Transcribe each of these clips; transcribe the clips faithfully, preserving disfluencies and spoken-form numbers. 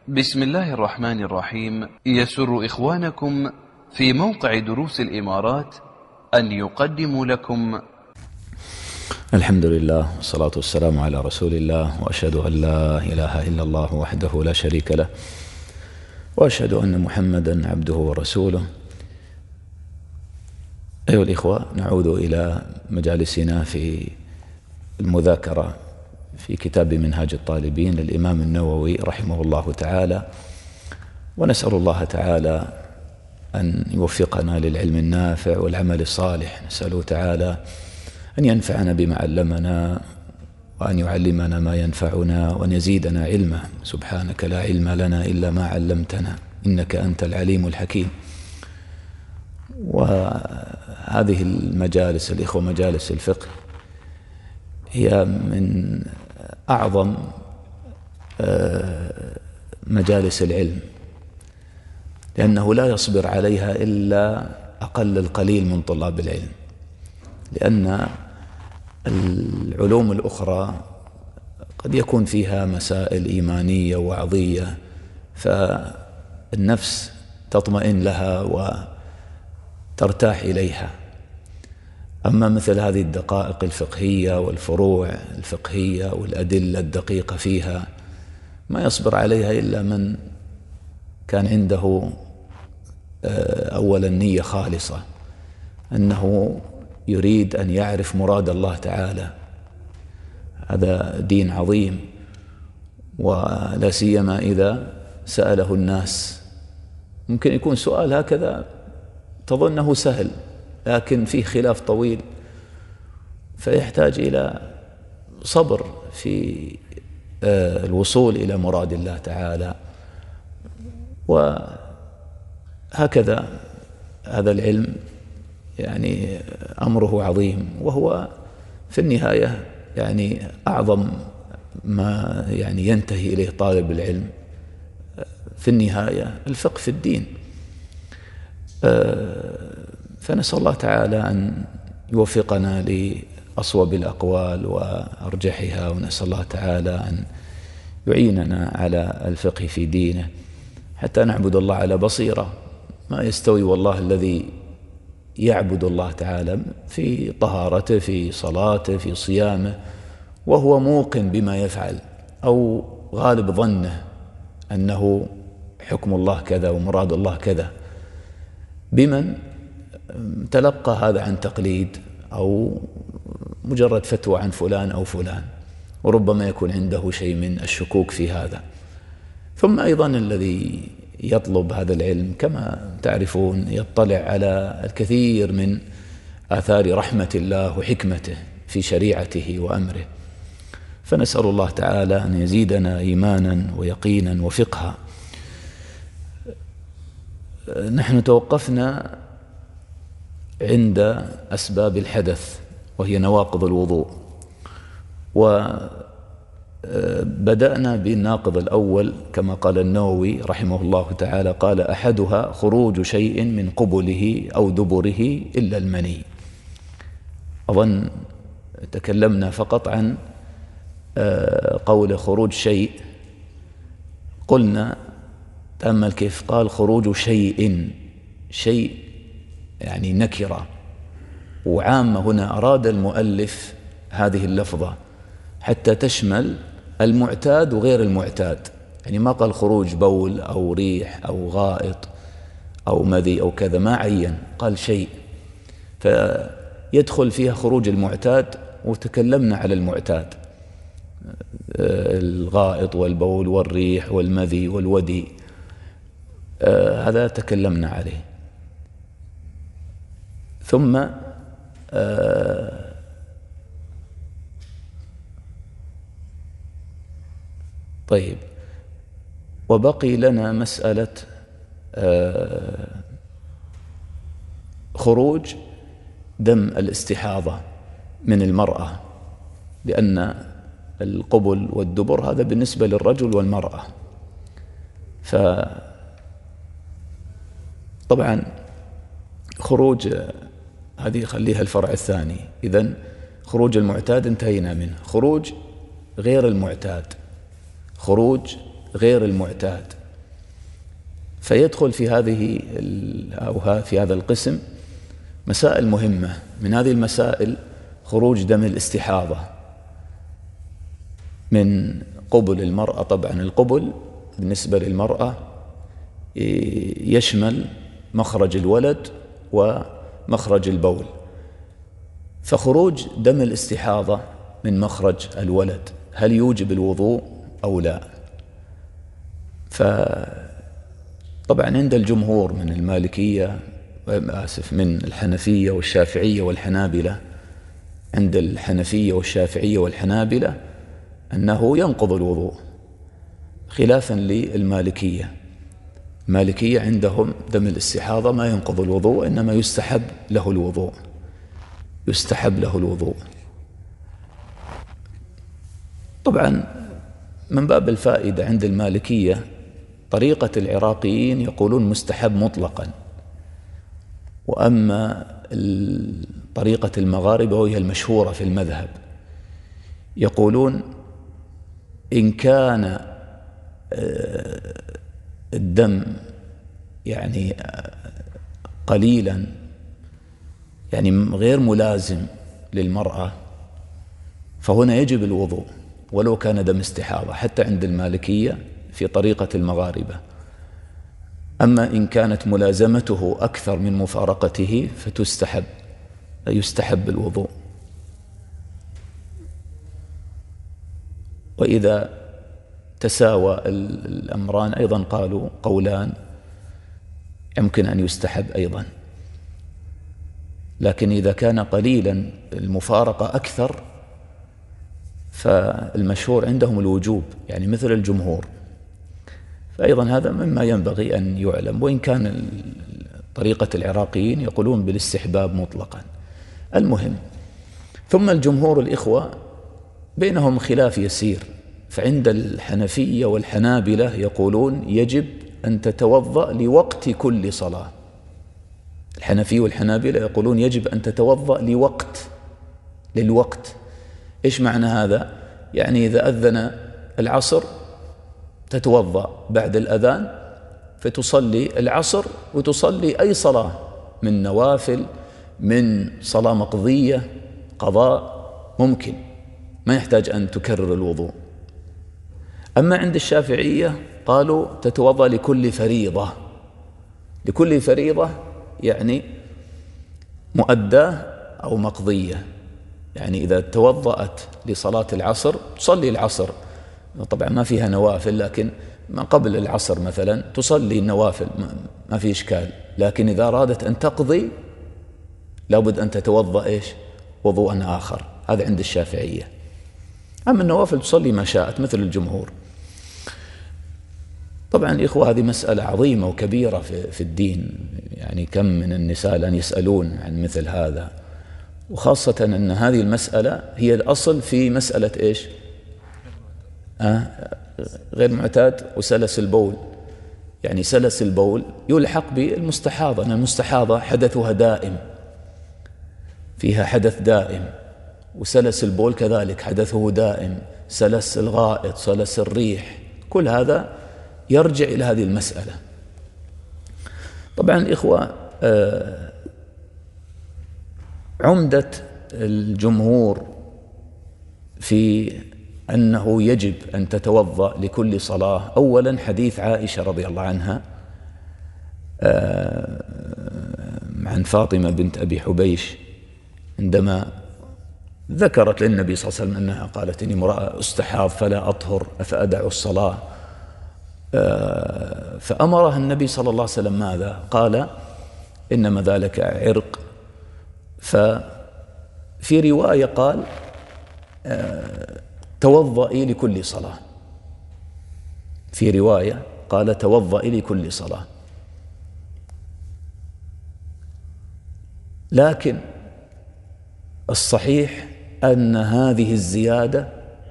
بسم الله الرحمن الرحيم. يسر إخوانكم في موقع دروس الإمارات أن يقدموا لكم الحمد لله والصلاة والسلام على رسول الله، وأشهد أن لا إله إلا الله وحده لا شريك له، وأشهد أن محمدا عبده ورسوله. أيها الإخوة، نعود إلى مجالسنا في المذاكرة في كتاب منهاج الطالبين للإمام النووي رحمه الله تعالى، ونسأل الله تعالى أن يوفقنا للعلم النافع والعمل الصالح. نسأله تعالى أن ينفعنا بما علمنا، وأن يعلمنا ما ينفعنا، وأن يزيدنا علما. سبحانك لا علم لنا إلا ما علمتنا، إنك أنت العليم الحكيم. وهذه المجالس الإخوة، مجالس الفقه، هي من أعظم مجالس العلم، لأنه لا يصبر عليها إلا أقل القليل من طلاب العلم، لأن العلوم الأخرى قد يكون فيها مسائل إيمانية وعظية، فالنفس تطمئن لها وترتاح إليها. أما مثل هذه الدقائق الفقهية والفروع الفقهية والأدلة الدقيقة فيها، ما يصبر عليها إلا من كان عنده أولا نية خالصة، أنه يريد أن يعرف مراد الله تعالى. هذا دين عظيم، ولا سيما إذا سأله الناس. ممكن يكون سؤال هكذا تظنه سهل، لكن فيه خلاف طويل، فيحتاج إلى صبر في الوصول إلى مراد الله تعالى. وهكذا هذا العلم يعني أمره عظيم، وهو في النهاية يعني أعظم ما يعني ينتهي إليه طالب العلم في النهاية الفقه في الدين. فنسأل الله تعالى أن يوفقنا لأصوب الأقوال وأرجحها، ونسأل الله تعالى أن يعيننا على الفقه في دينه حتى نعبد الله على بصيرة. ما يستوي والله الذي يعبد الله تعالى في طهارته، في صلاته، في صيامه، وهو موقن بما يفعل، أو غالب ظنه أنه حكم الله كذا ومراد الله كذا، بمن تلقى هذا عن تقليد أو مجرد فتوى عن فلان أو فلان، وربما يكون عنده شيء من الشكوك في هذا. ثم أيضا الذي يطلب هذا العلم كما تعرفون يطلع على الكثير من آثار رحمة الله وحكمته في شريعته وأمره. فنسأل الله تعالى أن يزيدنا إيمانا ويقينا وفقها. نحن توقفنا عند أسباب الحدث، وهي نواقض الوضوء، وبدأنا بالناقض الأول كما قال النووي رحمه الله تعالى، قال: أحدها خروج شيء من قبله أو دبره إلا المني. أظن تكلمنا فقط عن قول خروج شيء. قلنا تأمل كيف قال خروج شيء، شيء يعني نكرة وعامة. هنا أراد المؤلف هذه اللفظة حتى تشمل المعتاد وغير المعتاد، يعني ما قال خروج بول أو ريح أو غائط أو مذي أو كذا، ما عين، قال شيء، فيدخل فيها خروج المعتاد. وتكلمنا على المعتاد، الغائط والبول والريح والمذي والودي، هذا تكلمنا عليه. ثم طيب، وبقي لنا مسألة خروج دم الاستحاضة من المرأة، لأن القبل والدبر هذا بالنسبة للرجل والمرأة. فطبعا خروج هذه خليها الفرع الثاني. إذن خروج المعتاد انتهينا منه. خروج غير المعتاد، خروج غير المعتاد، فيدخل في هذه أو في هذا القسم مسائل مهمة. من هذه المسائل خروج دم الاستحاضة من قبل المرأة. طبعا القبل بالنسبة للمرأة يشمل مخرج الولد ومخرج البول، فخروج دم الاستحاضة من مخرج الولد هل يوجب الوضوء أو لا؟ فطبعا عند الجمهور من المالكية آسف من الحنفية والشافعية والحنابلة، عند الحنفية والشافعية والحنابلة أنه ينقض الوضوء، خلافا للمالكية. المالكية عندهم دم الاستحاضة ما ينقض الوضوء، إنما يستحب له الوضوء، يستحب له الوضوء. طبعا من باب الفائدة عند المالكية طريقة العراقيين يقولون مستحب مطلقا، وأما طريقة المغاربة وهي المشهورة في المذهب يقولون إن كان الدم يعني قليلا، يعني غير ملازم للمرأة، فهنا يجب الوضوء ولو كان دم استحاضة، حتى عند المالكية في طريقة المغاربة. أما إن كانت ملازمته أكثر من مفارقته فتستحب يستحب الوضوء. وإذا تساوى الأمران أيضا قالوا قولان يمكن أن يستحب أيضا، لكن إذا كان قليلا المفارقة أكثر فالمشهور عندهم الوجوب، يعني مثل الجمهور. فأيضا هذا مما ينبغي أن يعلم، وإن كان طريقة العراقيين يقولون بالاستحباب مطلقا. المهم، ثم الجمهور الإخوة بينهم خلاف يسير، فعند الحنفية والحنابلة يقولون يجب أن تتوضأ لوقت كل صلاة. الحنفية والحنابلة يقولون يجب أن تتوضأ لوقت للوقت. إيش معنى هذا؟ يعني إذا أذن العصر تتوضأ بعد الأذان فتصلي العصر وتصلي أي صلاة من نوافل، من صلاة مقضية، قضاء، ممكن ما يحتاج أن تكرر الوضوء. أما عند الشافعية قالوا تتوضأ لكل فريضة. لكل فريضة يعني مؤداة أو مقضية، يعني إذا توضأت لصلاة العصر تصلي العصر، طبعا ما فيها نوافل، لكن ما قبل العصر مثلا تصلي النوافل ما في إشكال، لكن إذا أرادت أن تقضي لابد أن تتوضأ إيش؟ وضوءا آخر. هذا عند الشافعية. أما النوافل تصلي ما شاءت مثل الجمهور. طبعا إخوة هذه مسألة عظيمة وكبيرة في, في الدين، يعني كم من النساء الآن يسألون عن مثل هذا، وخاصة أن هذه المسألة هي الأصل في مسألة إيش؟ آه غير معتاد وسلس البول. يعني سلس البول يلحق بالمستحاضة، أن المستحاضة حدثها دائم، فيها حدث دائم، وسلس البول كذلك حدثه دائم، سلس الغائط، سلس الريح، كل هذا يرجع إلى هذه المسألة. طبعا الإخوة آه عمدة الجمهور في أنه يجب أن تتوضأ لكل صلاة، أولا حديث عائشة رضي الله عنها عن فاطمة بنت أبي حبيش عندما ذكرت للنبي صلى الله عليه وسلم أنها قالت إني امرأة استحاض فلا أطهر أفأدع الصلاة، فأمرها النبي صلى الله عليه وسلم ماذا؟ قال إنما ذلك عرق. ففي رواية قال توضئي لكل صلاة، في رواية قال توضئي لكل صلاة. لكن الصحيح أن هذه الزيادة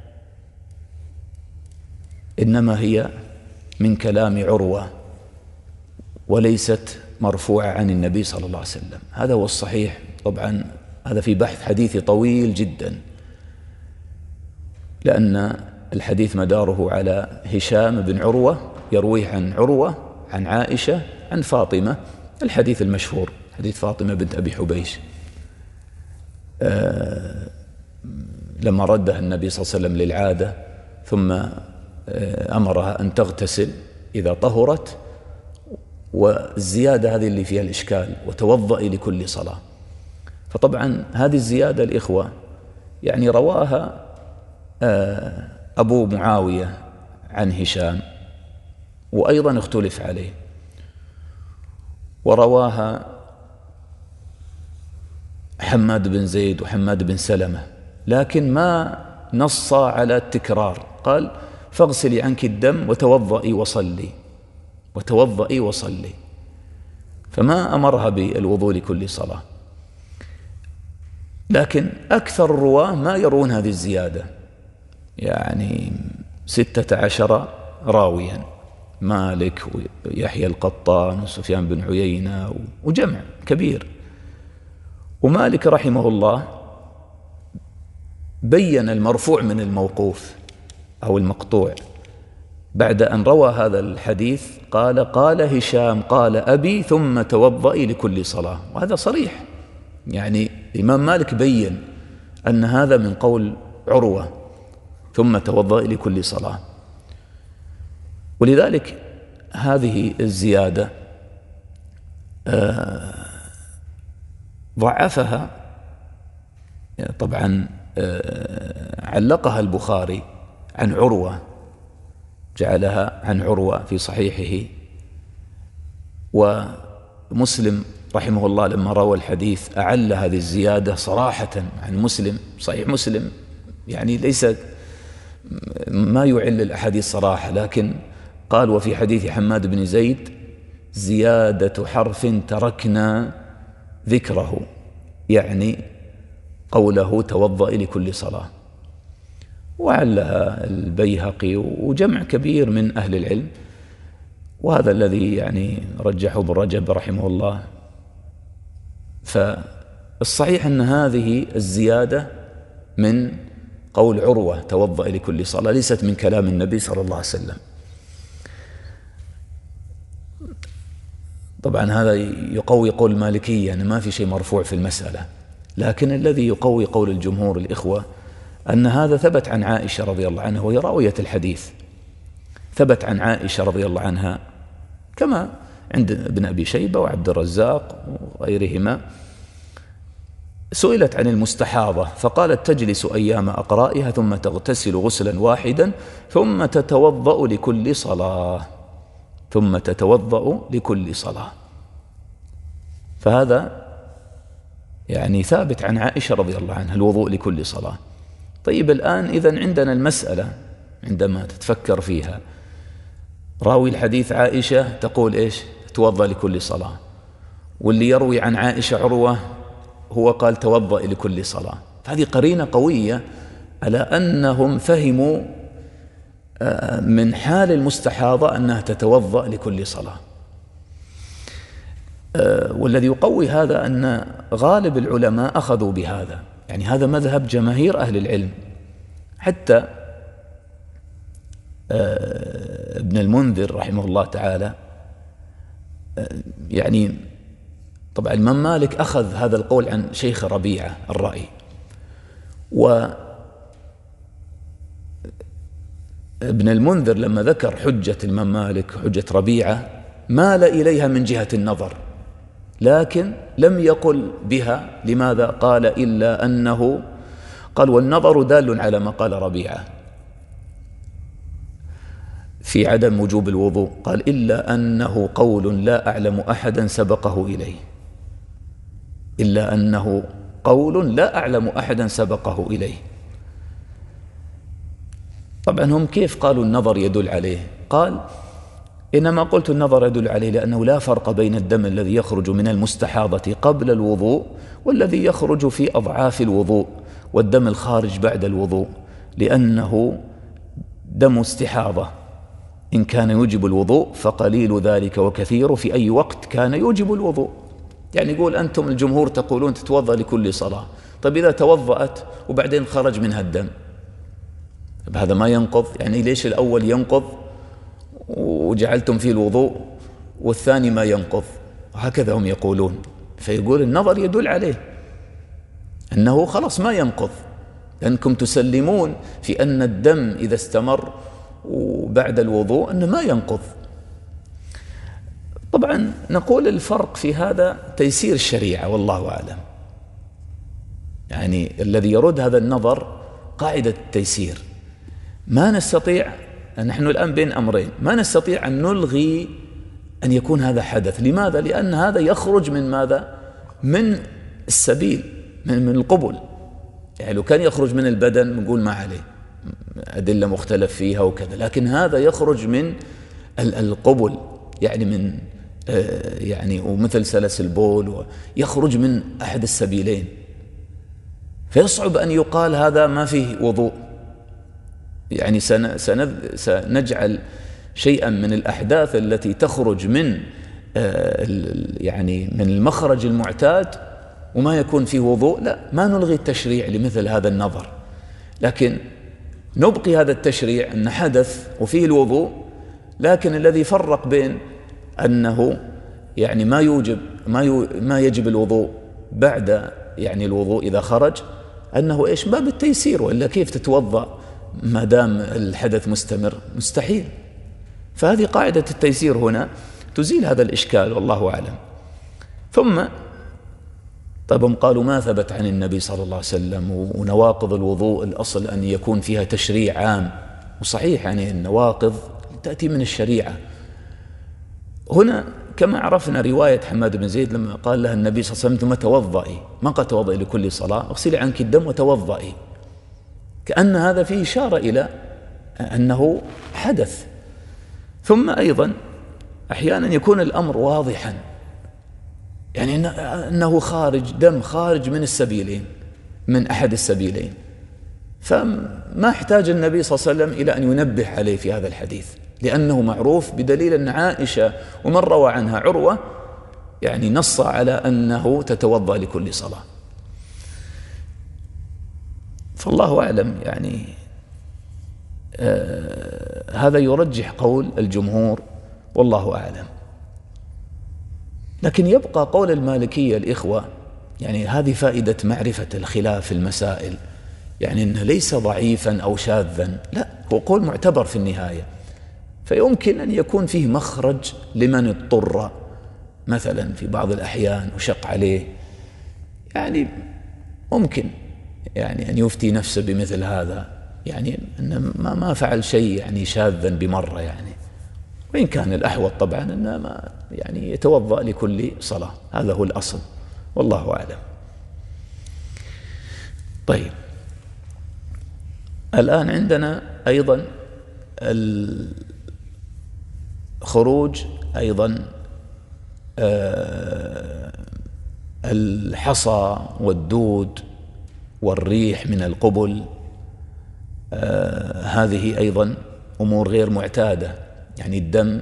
إنما هي من كلام عروة وليست مرفوعة عن النبي صلى الله عليه وسلم، هذا هو الصحيح. طبعا هذا في بحث حديثي طويل جدا، لأن الحديث مداره على هشام بن عروة يرويه عن عروة عن عائشة عن فاطمة، الحديث المشهور حديث فاطمة بنت أبي حبيش آه لما ردها النبي صلى الله عليه وسلم للعادة ثم آه أمرها أن تغتسل إذا طهرت، والزيادة هذه اللي فيها الإشكال وتوضئي لكل صلاة. فطبعا هذه الزيادة الإخوة يعني رواها آه أبو معاوية عن هشام وأيضا اختلف عليه، ورواها حماد بن زيد وحماد بن سلمة، لكن ما نص على التكرار، قال فاغسلي عنك الدم وتوضئي وصلي وتوضئي وصلي، فما أمرها بالوضوء لكل صلاة. لكن أكثر الرواة ما يرون هذه الزيادة، يعني ستة عشر راويا، مالك ويحيى القطان وسفيان بن عيينة وجمع كبير. ومالك رحمه الله بين المرفوع من الموقوف أو المقطوع، بعد أن روى هذا الحديث قال قال هشام قال أبي ثم توضئي لكل صلاة، وهذا صريح، يعني الإمام مالك بين أن هذا من قول عروة ثم توضئي لكل صلاة. ولذلك هذه الزيادة آه ضعفها طبعا آه علقها البخاري عن عروة، جعلها عن عروة في صحيحه، ومسلم رحمه الله لما روى الحديث أعل هذه الزيادة صراحة عن مسلم، صحيح مسلم يعني ليس ما يعل الأحاديث صراحة، لكن قال وفي حديث حماد بن زيد زيادة حرف تركنا ذكره، يعني قوله توضئ لكل صلاة. وعلها البيهقي وجمع كبير من أهل العلم، وهذا الذي يعني رجحه ابن رجب رحمه الله. فالصحيح أن هذه الزيادة من قول عروة توضئ لكل صلاة، ليست من كلام النبي صلى الله عليه وسلم. طبعا هذا يقوي قول المالكية أن ما في شيء مرفوع في المسألة، لكن الذي يقوي قول الجمهور الإخوة أن هذا ثبت عن عائشة رضي الله عنها وهي راوية الحديث، ثبت عن عائشة رضي الله عنها كما عند ابن أبي شيبة وعبد الرزاق وغيرهما، سئلت عن المستحاضة فقالت تجلس أيام أقرائها ثم تغتسل غسلا واحدا ثم تتوضأ لكل صلاة ثم تتوضأ لكل صلاة. فهذا يعني ثابت عن عائشة رضي الله عنها الوضوء لكل صلاة. طيب الآن إذن عندنا المسألة عندما تتفكر فيها، راوي الحديث عائشة تقول إيش؟ توضأ لكل صلاة، واللي يروي عن عائشة عروة هو قال توضأ لكل صلاة. هذه قرينة قوية على أنهم فهموا من حال المستحاضة أنها تتوضأ لكل صلاة. والذي يقوي هذا أن غالب العلماء أخذوا بهذا، يعني هذا مذهب جماهير أهل العلم. حتى ابن المنذر رحمه الله تعالى يعني طبعا الإمام مالك أخذ هذا القول عن شيخ ربيعة الرأي، وابن المنذر لما ذكر حجة الإمام مالك حجة ربيعة مال إليها من جهة النظر، لكن لم يقل بها. لماذا؟ قال إلا أنه قال والنظر دال على ما قال ربيعة في عدم وجوب الوضوء، قال إلا أنه قول لا أعلم أحدا سبقه إليه، إلا أنه قول لا أعلم أحدا سبقه إليه. طبعا هم كيف قالوا النظر يدل عليه؟ قال إنما قلت النظر يدل عليه لأنه لا فرق بين الدم الذي يخرج من المستحاضة قبل الوضوء والذي يخرج في أضعاف الوضوء والدم الخارج بعد الوضوء، لأنه دم استحاضة إن كان يوجب الوضوء فقليل ذلك وكثير في أي وقت كان يوجب الوضوء. يعني يقول أنتم الجمهور تقولون تتوضأ لكل صلاة، طيب إذا توضأت وبعدين خرج منها الدم هذا ما ينقض، يعني ليش الأول ينقض وجعلتم فيه الوضوء والثاني ما ينقض؟ هكذا هم يقولون. فيقول النظر يدل عليه أنه خلاص ما ينقض، لأنكم تسلمون في أن الدم إذا استمر وبعد الوضوء أنه ما ينقض. طبعا نقول الفرق في هذا تيسير الشريعة والله أعلم، يعني الذي يرد هذا النظر قاعدة التيسير. ما نستطيع، نحن الآن بين أمرين، ما نستطيع أن نلغي أن يكون هذا حدث. لماذا؟ لأن هذا يخرج من ماذا؟ من السبيل، من, من القبل. يعني لو كان يخرج من البدن نقول ما عليه، أدلة مختلف فيها وكذا، لكن هذا يخرج من القبل، يعني من يعني ومثل سلس البول، يخرج من أحد السبيلين، فيصعب أن يقال هذا ما فيه وضوء. يعني سنجعل شيئا من الأحداث التي تخرج من يعني من المخرج المعتاد وما يكون فيه وضوء، لا، ما نلغي التشريع لمثل هذا النظر، لكن نبقي هذا التشريع أن حدث وفيه الوضوء، لكن الذي فرق بين أنه يعني ما يوجب ما يو ما يجب الوضوء بعد يعني الوضوء إذا خرج، أنه إيش؟ باب التيسير، وإلا كيف تتوضأ ما دام الحدث مستمر؟ مستحيل. فهذه قاعدة التيسير هنا تزيل هذا الإشكال والله أعلم. ثم طيب هم قالوا ما ثبت عن النبي صلى الله عليه وسلم، ونواقض الوضوء الأصل أن يكون فيها تشريع عام، وصحيح يعني النواقض تأتي من الشريعة. هنا كما عرفنا رواية حماد بن زيد لما قال لها النبي صلى الله عليه وسلم ثم توضئي، ما قال توضئي لكل صلاة، اغسلي عنك الدم وتوضئي، كأن هذا فيه إشارة إلى أنه حدث. ثم أيضا أحيانا يكون الأمر واضحا، يعني أنه خارج دم خارج من السبيلين، من أحد السبيلين، فما احتاج النبي صلى الله عليه وسلم إلى أن ينبه عليه في هذا الحديث، لأنه معروف بدليل أن عائشة ومن روى عنها عروة يعني نص على أنه تتوضأ لكل صلاة. فالله أعلم، يعني آه هذا يرجح قول الجمهور والله أعلم. لكن يبقى قول المالكية الإخوة، يعني هذه فائدة معرفة الخلاف في المسائل، يعني أنه ليس ضعيفا أو شاذا، لا، هو قول معتبر في النهاية، فيمكن أن يكون فيه مخرج لمن اضطر مثلا في بعض الأحيان وشق عليه، يعني ممكن يعني أن يفتي نفسه بمثل هذا، يعني أنه ما ما فعل شيء يعني شاذا بمرة، يعني وإن كان الأحوط طبعا أنه ما يعني يتوضأ لكل صلاة، هذا هو الأصل والله أعلم. طيب الآن عندنا أيضا الخروج أيضا الحصى والدود والريح من القبل، هذه أيضا أمور غير معتادة. يعني الدم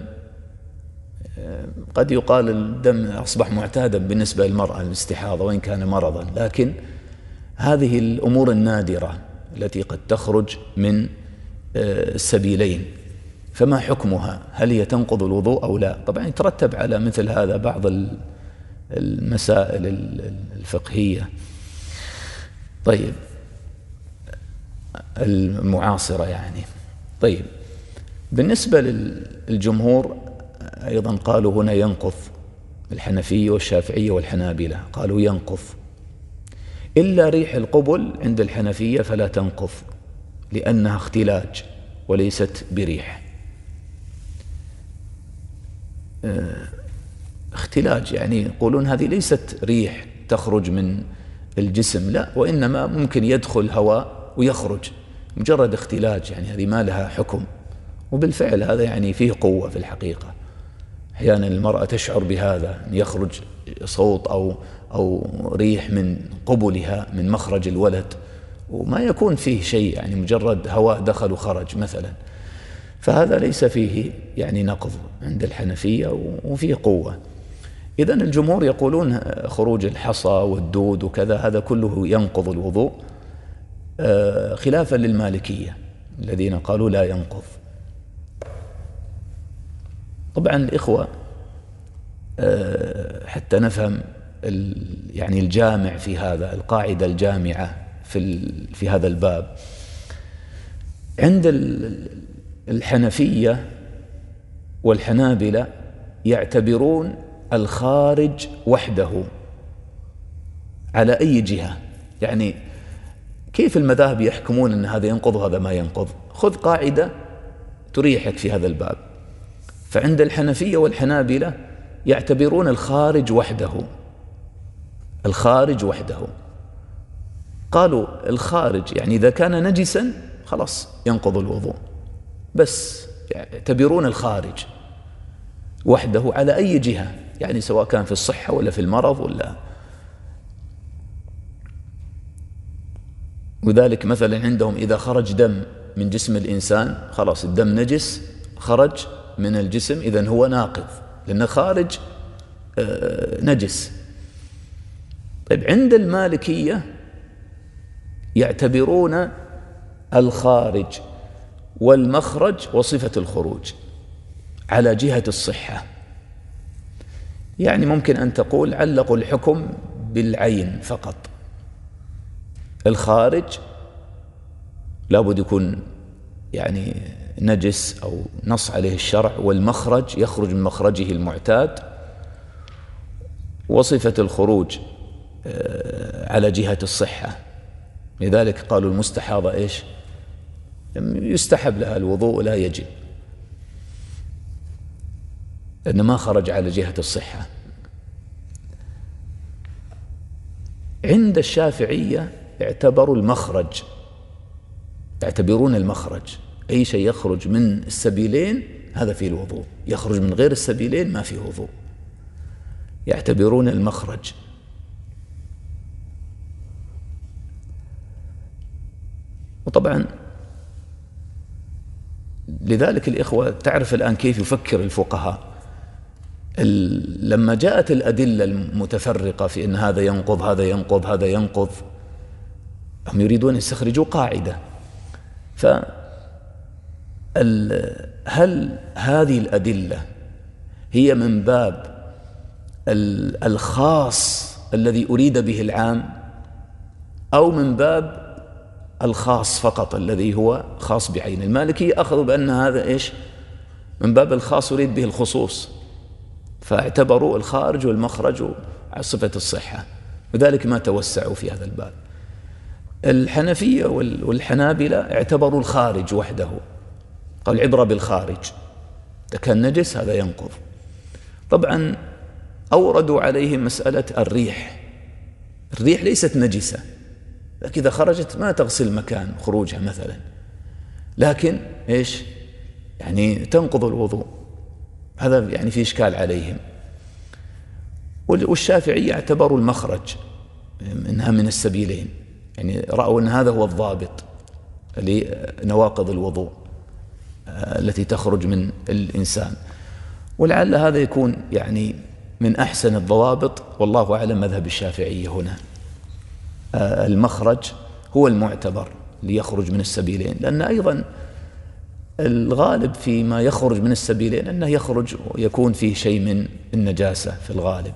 قد يقال الدم أصبح معتادا بالنسبة للمرأة الاستحاضة وإن كان مرضا، لكن هذه الأمور النادرة التي قد تخرج من السبيلين، فما حكمها؟ هل هي تنقض الوضوء أو لا؟ طبعا يترتب على مثل هذا بعض المسائل الفقهية طيب المعاصرة يعني. طيب بالنسبة للجمهور أيضا قالوا هنا ينقض، الحنفية والشافعية والحنابلة قالوا ينقض، إلا ريح القبل عند الحنفية فلا تنقض لأنها اختلاج وليست بريح. اختلاج يعني يقولون هذه ليست ريح تخرج من الجسم، لا، وإنما ممكن يدخل هواء ويخرج، مجرد اختلاج، يعني هذه ما لها حكم. وبالفعل هذا يعني فيه قوة في الحقيقة، أحيانا المرأة تشعر بهذا، يخرج صوت أو أو ريح من قبلها من مخرج الولد وما يكون فيه شيء، يعني مجرد هواء دخل وخرج مثلا، فهذا ليس فيه يعني نقض عند الحنفية وفيه قوة. إذن الجمهور يقولون خروج الحصى والدود وكذا هذا كله ينقض الوضوء، خلافا للمالكية. الذين قالوا لا ينقض. طبعا الإخوة حتى نفهم يعني الجامع في هذا، القاعدة الجامعة في في هذا الباب، عند الحنفية والحنابلة يعتبرون الخارج وحده على أي جهة. يعني كيف المذاهب يحكمون أن هذا ينقض وهذا ما ينقض؟ خذ قاعدة تريحك في هذا الباب. فعند الحنفية والحنابلة يعتبرون الخارج وحده، الخارج وحده. قالوا الخارج يعني إذا كان نجسا خلاص ينقض الوضوء، بس يعتبرون الخارج وحده على أي جهة، يعني سواء كان في الصحة ولا في المرض ولا. وذلك مثلا عندهم إذا خرج دم من جسم الإنسان خلاص الدم نجس، خرج من الجسم إذن هو ناقض لأنه خارج نجس. طيب عند المالكية يعتبرون الخارج والمخرج وصفة الخروج على جهة الصحة. يعني ممكن أن تقول علقوا الحكم بالعين فقط، الخارج لابد يكون يعني نجس أو نص عليه الشرع، والمخرج يخرج من مخرجه المعتاد، وصفة الخروج على جهة الصحة. لذلك قالوا المستحاضة إيش؟ يستحب لها الوضوء لا يجب، لأن ما خرج على جهة الصحة. عند الشافعية اعتبروا المخرج، يعتبرون المخرج أي شيء يخرج من السبيلين هذا فيه الوضوء، يخرج من غير السبيلين ما فيه وضوء، يعتبرون المخرج. وطبعا لذلك الإخوة تعرف الآن كيف يفكر الفقهاء لما جاءت الأدلة المتفرقة في أن هذا ينقض هذا ينقض هذا ينقض، هم يريدون يستخرجوا قاعدة. فهل هذه الأدلة هي من باب الخاص الذي أريد به العام، أو من باب الخاص فقط الذي هو خاص بعين؟ المالكية أخذوا بأن هذا إيش؟ من باب الخاص يريد به الخصوص، فاعتبروا الخارج والمخرج على صفة الصحة، وذلك ما توسعوا في هذا الباب. الحنفية والحنابلة اعتبروا الخارج وحده، قال العبرة بالخارج، إذا كان نجس هذا ينقض. طبعا أوردوا عليهم مسألة الريح، الريح ليست نجسة، لكن إذا خرجت ما تغسل مكان خروجها مثلا، لكن إيش يعني تنقض الوضوء، هذا يعني في إشكال عليهم. والشافعية اعتبروا المخرج منها من السبيلين، يعني رأوا أن هذا هو الضابط لنواقض الوضوء التي تخرج من الإنسان. ولعل هذا يكون يعني من أحسن الضوابط، والله أعلم مذهب الشافعية هنا، المخرج هو المعتبر ليخرج من السبيلين، لأن أيضا الغالب فيما يخرج من السبيلين أنه يخرج ويكون فيه شيء من النجاسة في الغالب.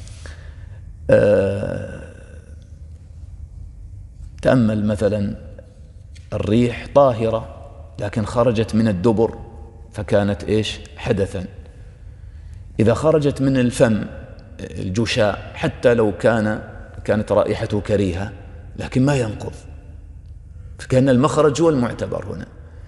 تأمل مثلا الريح طاهرة لكن خرجت من الدبر فكانت إيش؟ حدثا. إذا خرجت من الفم الجشاء حتى لو كان كانت رائحته كريهة لكن ما ينقض، فكأن المخرج هو المعتبر هنا.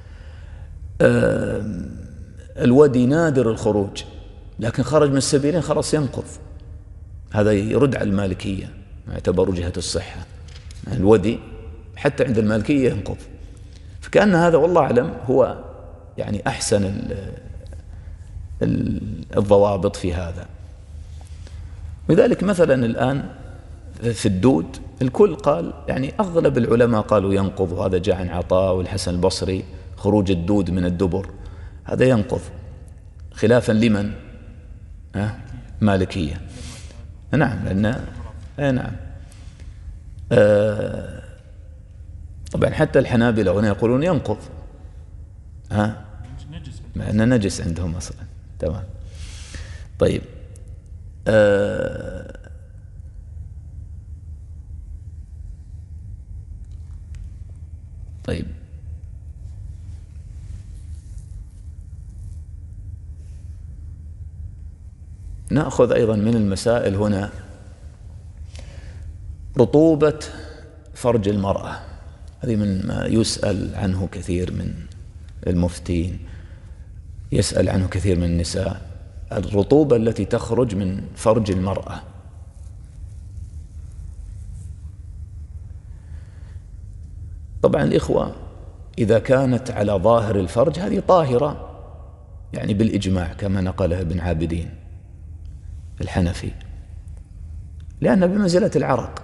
الودي نادر الخروج لكن خرج من السبيلين خلاص ينقض، هذا يرد على المالكية، يعتبروا جهة الصحة. الودي حتى عند المالكية ينقض، فكأن هذا والله أعلم هو يعني أحسن الضوابط في هذا. لذلك مثلا الآن في الدود الكل قال، يعني أغلب العلماء قالوا ينقض، وهذا جاء عن عطاء والحسن البصري، خروج الدود من الدبر هذا ينقض، خلافا لمن؟ ها؟ مالكية. نعم، لأن آه نعم آه طبعا حتى الحنابلة هنا يقولون ينقض، ها؟ مع أنه نجس عندهم أصلا. تمام. طيب آه طيب نأخذ أيضا من المسائل هنا رطوبة فرج المرأة. هذه من ما يسأل عنه كثير من المفتين، يسأل عنه كثير من النساء، الرطوبة التي تخرج من فرج المرأة. طبعا الإخوة إذا كانت على ظاهر الفرج هذه طاهرة يعني بالإجماع كما نقله ابن عابدين الحنفي، لأنها بمنزلة العرق.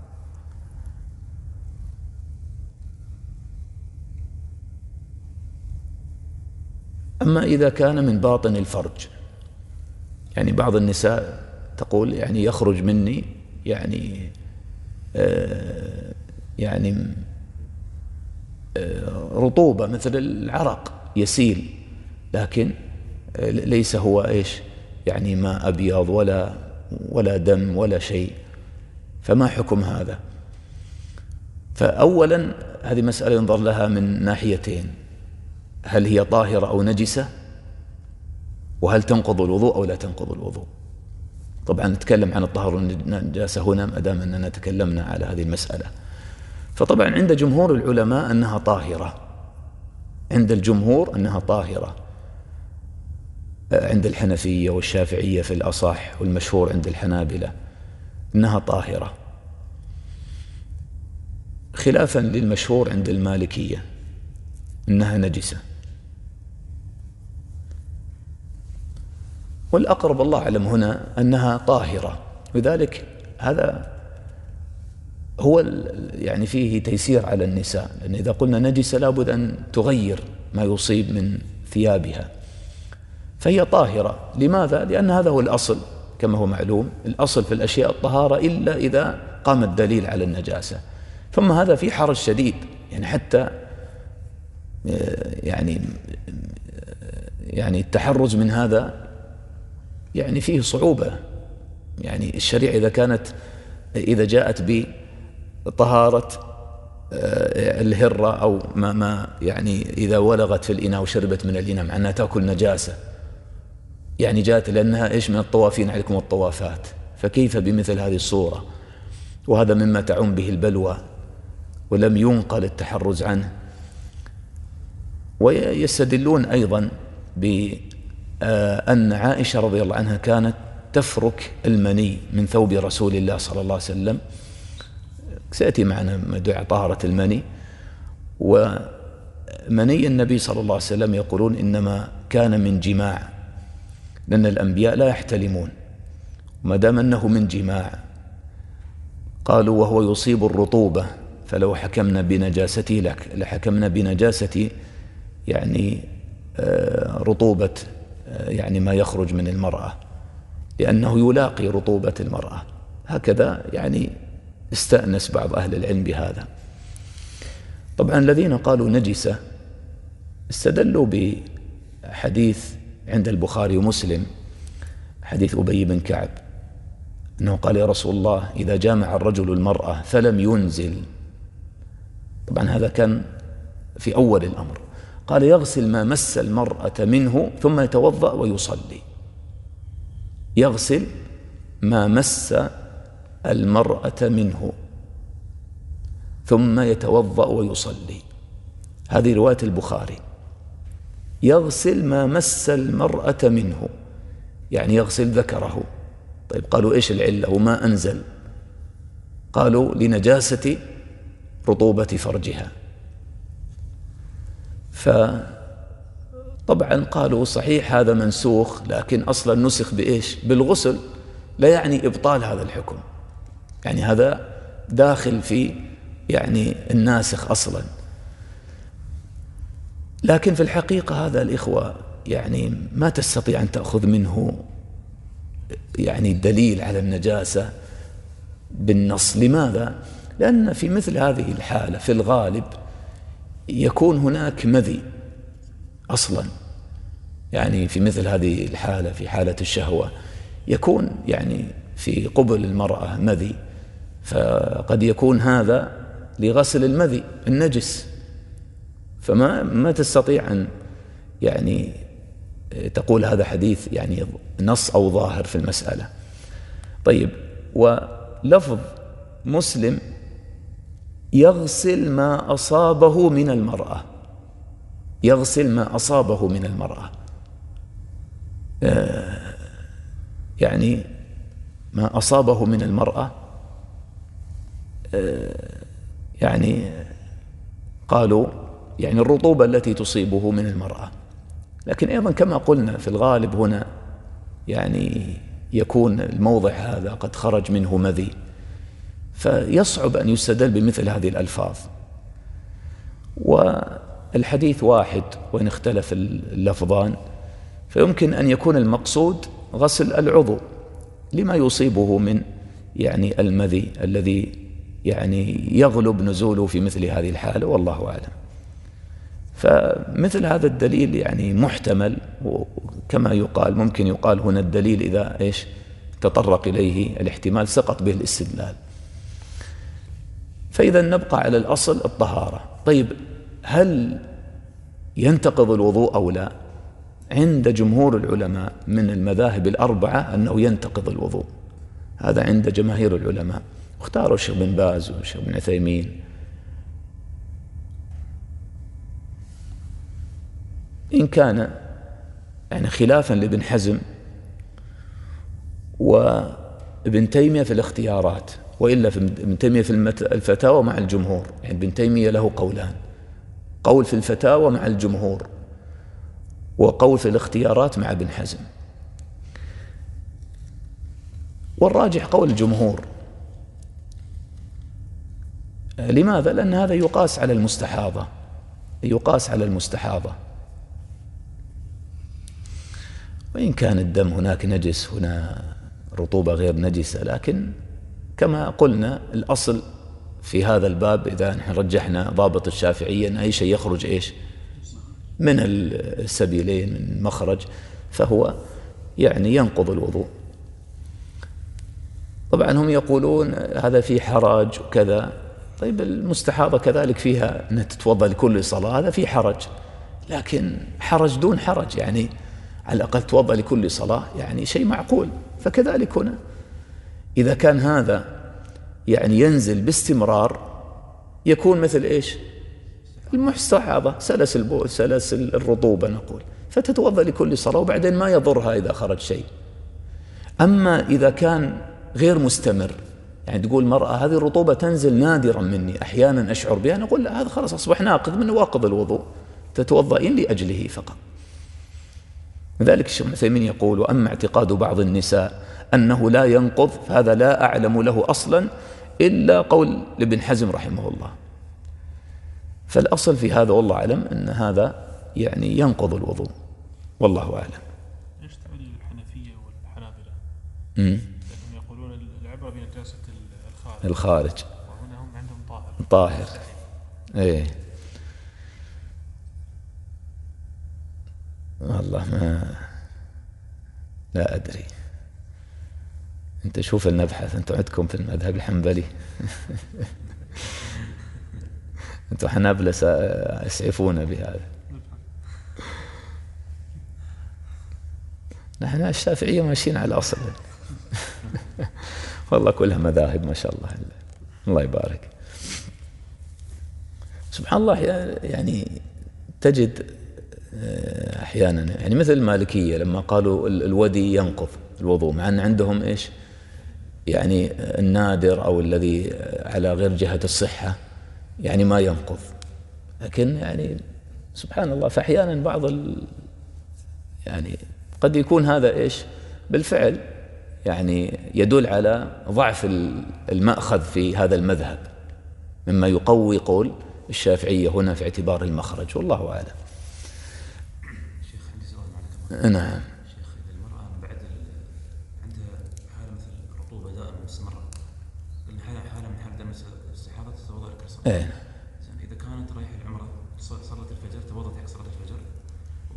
أما إذا كان من باطن الفرج، يعني بعض النساء تقول يعني يخرج مني يعني آه يعني آه رطوبة مثل العرق يسيل، لكن آه ليس هو إيش يعني ما أبيض ولا ولا دم ولا شيء، فما حكم هذا؟ فأولا هذه مسألة ينظر لها من ناحيتين، هل هي طاهرة أو نجسة، وهل تنقض الوضوء أو لا تنقض الوضوء. طبعا نتكلم عن الطهارة والنجاسة هنا ما دام أننا تكلمنا على هذه المسألة. فطبعا عند جمهور العلماء أنها طاهرة، عند الجمهور أنها طاهرة، عند الحنفية والشافعية في الأصح، والمشهور عند الحنابلة أنها طاهرة، خلافا للمشهور عند المالكية أنها نجسة. والأقرب الله أعلم هنا أنها طاهرة، لذلك هذا هو يعني فيه تيسير على النساء، لأن إذا قلنا نجسة لابد أن تغير ما يصيب من ثيابها، فهي طاهرة. لماذا؟ لأن هذا هو الأصل كما هو معلوم، الأصل في الأشياء الطهارة إلا إذا قام الدليل على النجاسة. ثم هذا في حرج شديد، يعني حتى يعني يعني التحرز من هذا يعني فيه صعوبة. يعني الشريعة إذا كانت إذا جاءت بطهارة الهرة أو ما ما يعني إذا ولغت في الإناء وشربت من الإناء مع أنها تأكل نجاسة، يعني جاءت لأنها إيش من الطوافين عليكم الطوافات، فكيف بمثل هذه الصورة؟ وهذا مما تعم به البلوى ولم ينقل التحرز عنه. ويستدلون أيضا بأن عائشة رضي الله عنها كانت تفرك المني من ثوب رسول الله صلى الله عليه وسلم، سيأتي معنا مدعى طهارة المني. ومني النبي صلى الله عليه وسلم يقولون إنما كان من جماع، لأن الأنبياء لا يحتلمون، وما دام أنه من جماع قالوا وهو يصيب الرطوبة، فلو حكمنا بنجاسته لحكمنا بنجاسة يعني رطوبة يعني ما يخرج من المرأة، لأنه يلاقي رطوبة المرأة. هكذا يعني استأنس بعض أهل العلم بهذا. طبعا الذين قالوا نجسة استدلوا بحديث عند البخاري ومسلم، حديث أبي بن كعب أنه قال يا رسول الله إذا جامع الرجل المرأة فلم ينزل، طبعا هذا كان في أول الأمر، قال يغسل ما مس المرأة منه ثم يتوضأ ويصلي. يغسل ما مس المرأة منه ثم يتوضأ ويصلي، هذه رواية البخاري. يغسل ما مس المرأة منه يعني يغسل ذكره. طيب قالوا إيش العلة وما أنزل؟ قالوا لنجاسة رطوبة فرجها. فطبعا قالوا صحيح هذا منسوخ، لكن أصلا نسخ بإيش؟ بالغسل، لا يعني إبطال هذا الحكم، يعني هذا داخل في يعني الناسخ أصلا. لكن في الحقيقة هذا الإخوة يعني ما تستطيع أن تأخذ منه يعني الدليل على النجاسة بالنص. لماذا؟ لأن في مثل هذه الحالة في الغالب يكون هناك مذي أصلا، يعني في مثل هذه الحالة في حالة الشهوة يكون يعني في قبل المرأة مذي، فقد يكون هذا لغسل المذي النجس، فما ما تستطيع أن يعني تقول هذا حديث يعني نص أو ظاهر في المسألة. طيب، ولفظ مسلم يغسل ما أصابه من المرأة، يغسل ما أصابه من المرأة، آه يعني ما أصابه من المرأة، آه يعني قالوا يعني الرطوبة التي تصيبه من المرأة، لكن أيضا كما قلنا في الغالب هنا يعني يكون الموضع هذا قد خرج منه مذي، فيصعب أن يستدل بمثل هذه الألفاظ. والحديث واحد وإن اختلف اللفظان، فيمكن أن يكون المقصود غسل العضو لما يصيبه من يعني المذي الذي يعني يغلب نزوله في مثل هذه الحالة، والله أعلم. فمثل هذا الدليل يعني محتمل، وكما يقال ممكن يقال هنا الدليل إذا إيش تطرق إليه الاحتمال سقط به الاستدلال. فإذا نبقى على الأصل الطهارة. طيب، هل ينتقض الوضوء أو لا؟ عند جمهور العلماء من المذاهب الأربعة أنه ينتقض الوضوء، هذا عند جماهير العلماء، اختاروا الشيخ بن باز والشيخ بن عثيمين. إن كان يعني خلافا لابن حزم وابن تيمية في الاختيارات، وإلا في ابن تيمية في الفتاوى مع الجمهور، يعني ابن تيمية له قولان، قول في الفتاوى مع الجمهور وقول في الاختيارات مع ابن حزم. والراجح قول الجمهور. لماذا؟ لأن هذا يقاس على المستحاضة، يقاس على المستحاضة، وإن كان الدم هناك نجس هنا رطوبة غير نجسة، لكن كما قلنا الأصل في هذا الباب إذا نحن رجحنا ضابط الشافعية أن أي شيء يخرج إيش من السبيلين من مخرج فهو يعني ينقض الوضوء. طبعا هم يقولون هذا فيه حرج وكذا. طيب، المستحاضة كذلك فيها أن تتوضأ لكل صلاة، هذا فيه حرج، لكن حرج دون حرج، يعني على الأقل توضأ لكل صلاة، يعني شيء معقول. فكذلك هنا إذا كان هذا يعني ينزل باستمرار يكون مثل إيش المستحاضة، سلس البول سلس الرطوبة نقول، فتتوضأ لكل صلاة وبعدين ما يضرها إذا خرج شيء. أما إذا كان غير مستمر، يعني تقول المرأة هذه الرطوبة تنزل نادرا مني أحيانا أشعر بها، نقول لا، هذا خلاص أصبح ناقض من نواقض الوضوء، تتوضئين لأجله فقط. لذلك الشيخ ابن عثيمين يقول: وأما اعتقاد بعض النساء أنه لا ينقض فهذا لا أعلم له أصلا إلا قول لابن حزم رحمه الله. فالأصل في هذا والله أعلم أن هذا يعني ينقض الوضوء، والله أعلم. ايش تعليل الحنفية والحنابلة؟ امم لأنهم يقولون العبرة بنجاسة الخارج الخارج وهنا هم عندهم طاهر طاهر. ايه والله ما لا أدري. أنت شوف المبحث، أنتم عندكم في المذهب الحنبلي أنتم حنابلة يسعفون بهذا، نحن الشافعية ماشيين على الأصل والله كلها مذاهب ما شاء الله، الله يبارك. سبحان الله، يعني تجد أحيانا يعني مثل المالكية لما قالوا الودي ينقض الوضوء، مع أن عندهم إيش يعني النادر أو الذي على غير جهة الصحة يعني ما ينقض، لكن يعني سبحان الله فأحيانا بعض ال يعني قد يكون هذا إيش بالفعل يعني يدل على ضعف المأخذ في هذا المذهب، مما يقوي قول الشافعية هنا في اعتبار المخرج، والله أعلم. شيخ عندي سؤال معك. نعم. شيخ، إذا المرأة بعد عندها حالة مثل رطوبة دائمة مستمرة، حالة حالة من حالة الاستحاضة تتوضأ لكل صلاة. إيه. إذا كانت رايحة العمرة صلاة الفجر توضأت حق صلاة الفجر،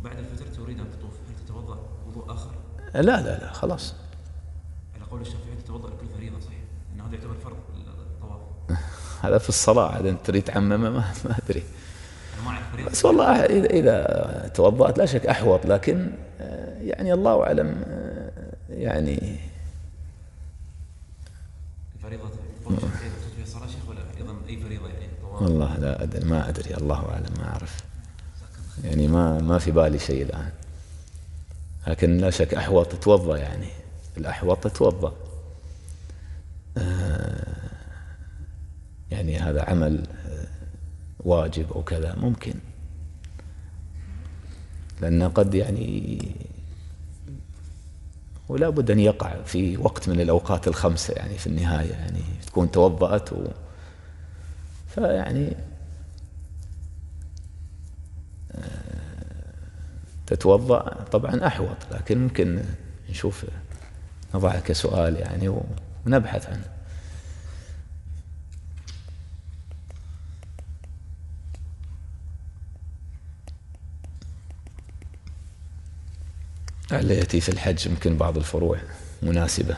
لا لا لا خلاص. على قول الشافعي تتوضأ لكل فريضة صحيح، إن هذا يعتبر فرض الطواف. هذا في الصلاة، هذا أنت تريد تعممه ما, ما أدري. أنا ما أعرف فريضة. بس والله إذا إذا توضأت لا شك أحوط، لكن يعني الله أعلم يعني. الفريضة تقول الشافعي تقصد فيها الصلاة شيخ ولا أيضا أي فريضة يعني طواف؟ والله لا أدري، ما أدري، الله أعلم، ما أعرف يعني، ما ما في بالي شيء الآن. لكن لا شك أحوط تتوضأ، يعني الأحوط تتوضأ. آه يعني هذا عمل واجب أو كذا ممكن، لأن قد يعني ولا بد أن يقع في وقت من الأوقات الخمسة يعني في النهاية، يعني تكون توضأت و فيعني تتوضأ طبعا أحوط، لكن ممكن نشوف نضعه كسؤال يعني ونبحث عنه. لعل يأتي في الحج يمكن بعض الفروع مناسبة.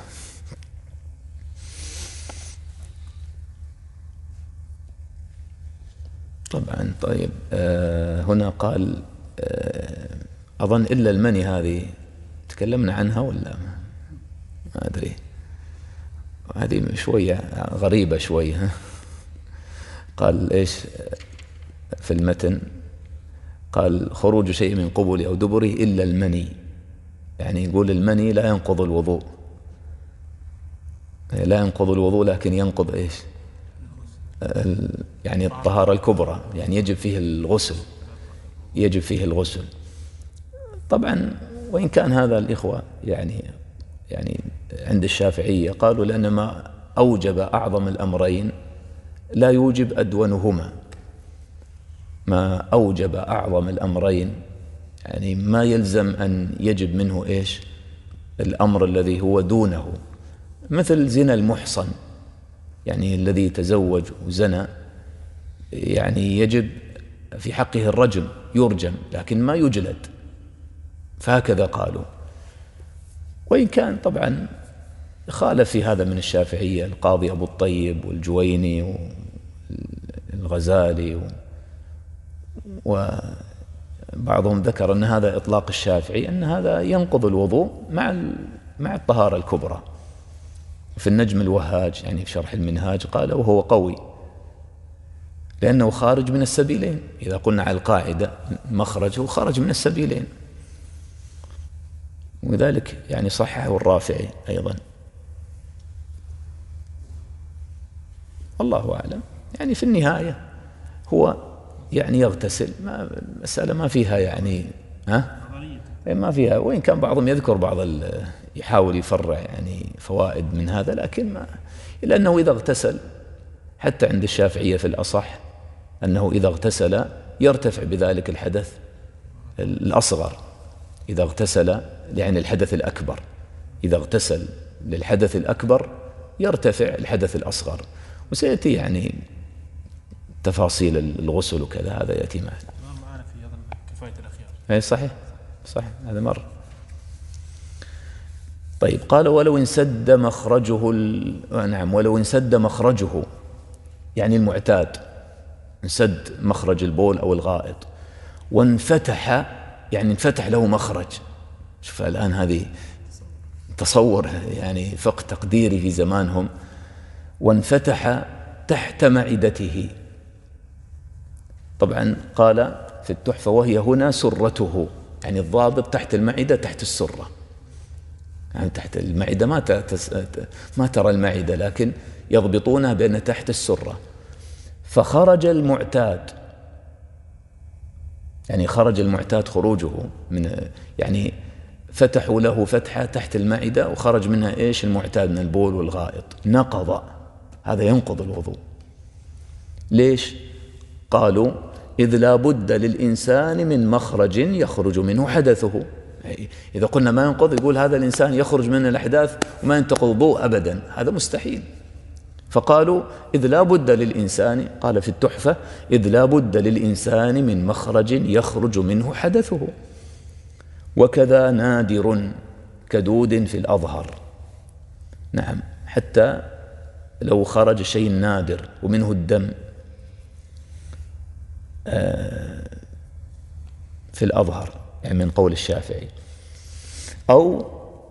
طبعا طيب آه هنا قال آه أظن إلا المني، هذه تكلمنا عنها ولا ما أدري، هذه شوية غريبة شوية. قال إيش في المتن؟ قال خروج شيء من قبل أو دبره إلا المني، يعني يقول المني لا ينقض الوضوء، لا ينقض الوضوء لكن ينقض إيش يعني الطهارة الكبرى، يعني يجب فيه الغسل، يجب فيه الغسل. طبعا وإن كان هذا الإخوة يعني يعني عند الشافعية قالوا لأن ما أوجب أعظم الأمرين لا يوجب أدونهما، ما أوجب أعظم الأمرين يعني ما يلزم أن يجب منه إيش الأمر الذي هو دونه، مثل زنا المحصن، يعني الذي تزوج وزنى يعني يجب في حقه الرجم، يرجم لكن ما يجلد، فهكذا قالوا. وإن كان طبعا خالف في هذا من الشافعية القاضي أبو الطيب والجويني والغزالي، وبعضهم ذكر أن هذا إطلاق الشافعي، أن هذا ينقض الوضوء مع مع الطهارة الكبرى. في النجم الوهاج يعني في شرح المنهاج قال وهو قوي لأنه خارج من السبيلين، إذا قلنا على القاعدة مخرجه خارج من السبيلين، وذلك يعني صححه الرافعي أيضا. الله أعلم. يعني في النهاية هو يعني يغتسل، ما مسألة ما فيها يعني ها ما فيها، وإن كان بعضهم يذكر بعض يحاول يفرع يعني فوائد من هذا، لكن ما إلا أنه إذا اغتسل حتى عند الشافعية في الأصح أنه إذا اغتسل يرتفع بذلك الحدث الأصغر، إذا اغتسل يعني الحدث الأكبر، إذا اغتسل للحدث الأكبر يرتفع الحدث الأصغر. وسيأتي يعني تفاصيل الغسل وكذا، هذا يأتي معنا. معنا في أيضا كفاية الأخيار. أي صحيح صحيح هذا مرة. طيب قال ولو انسد مخرجه ال... نعم ولو انسد مخرجه يعني المعتاد، انسد مخرج البول أو الغائط، وانفتح يعني انفتح له مخرج. شوف الآن هذه تصور يعني فقه تقديري في زمانهم، وانفتح تحت معدته. طبعا قال في التحفة وهي هنا سرته، يعني الضابط تحت المعدة تحت السرة، يعني تحت المعدة ما ما ترى المعدة، لكن يضبطونها بأن تحت السرة. فخرج المعتاد، يعني خرج المعتاد خروجه من يعني فتحوا له فتحة تحت المعدة وخرج منها إيش المعتاد من البول والغائط، نقض، هذا ينقض الوضوء. ليش؟ قالوا إذ لا بد للإنسان من مخرج يخرج منه حدثه. إذا قلنا ما ينقض يقول هذا الإنسان يخرج من الأحداث وما ينتقض الوضوء أبدا، هذا مستحيل. فقالوا إذ لا بد للإنسان، قال في التحفة إذ لا بد للإنسان من مخرج يخرج منه حدثه. وكذا نادر كدود في الأظهر. نعم، حتى لو خرج شيء نادر ومنه الدم في الأظهر، يعني من قول الشافعي. أو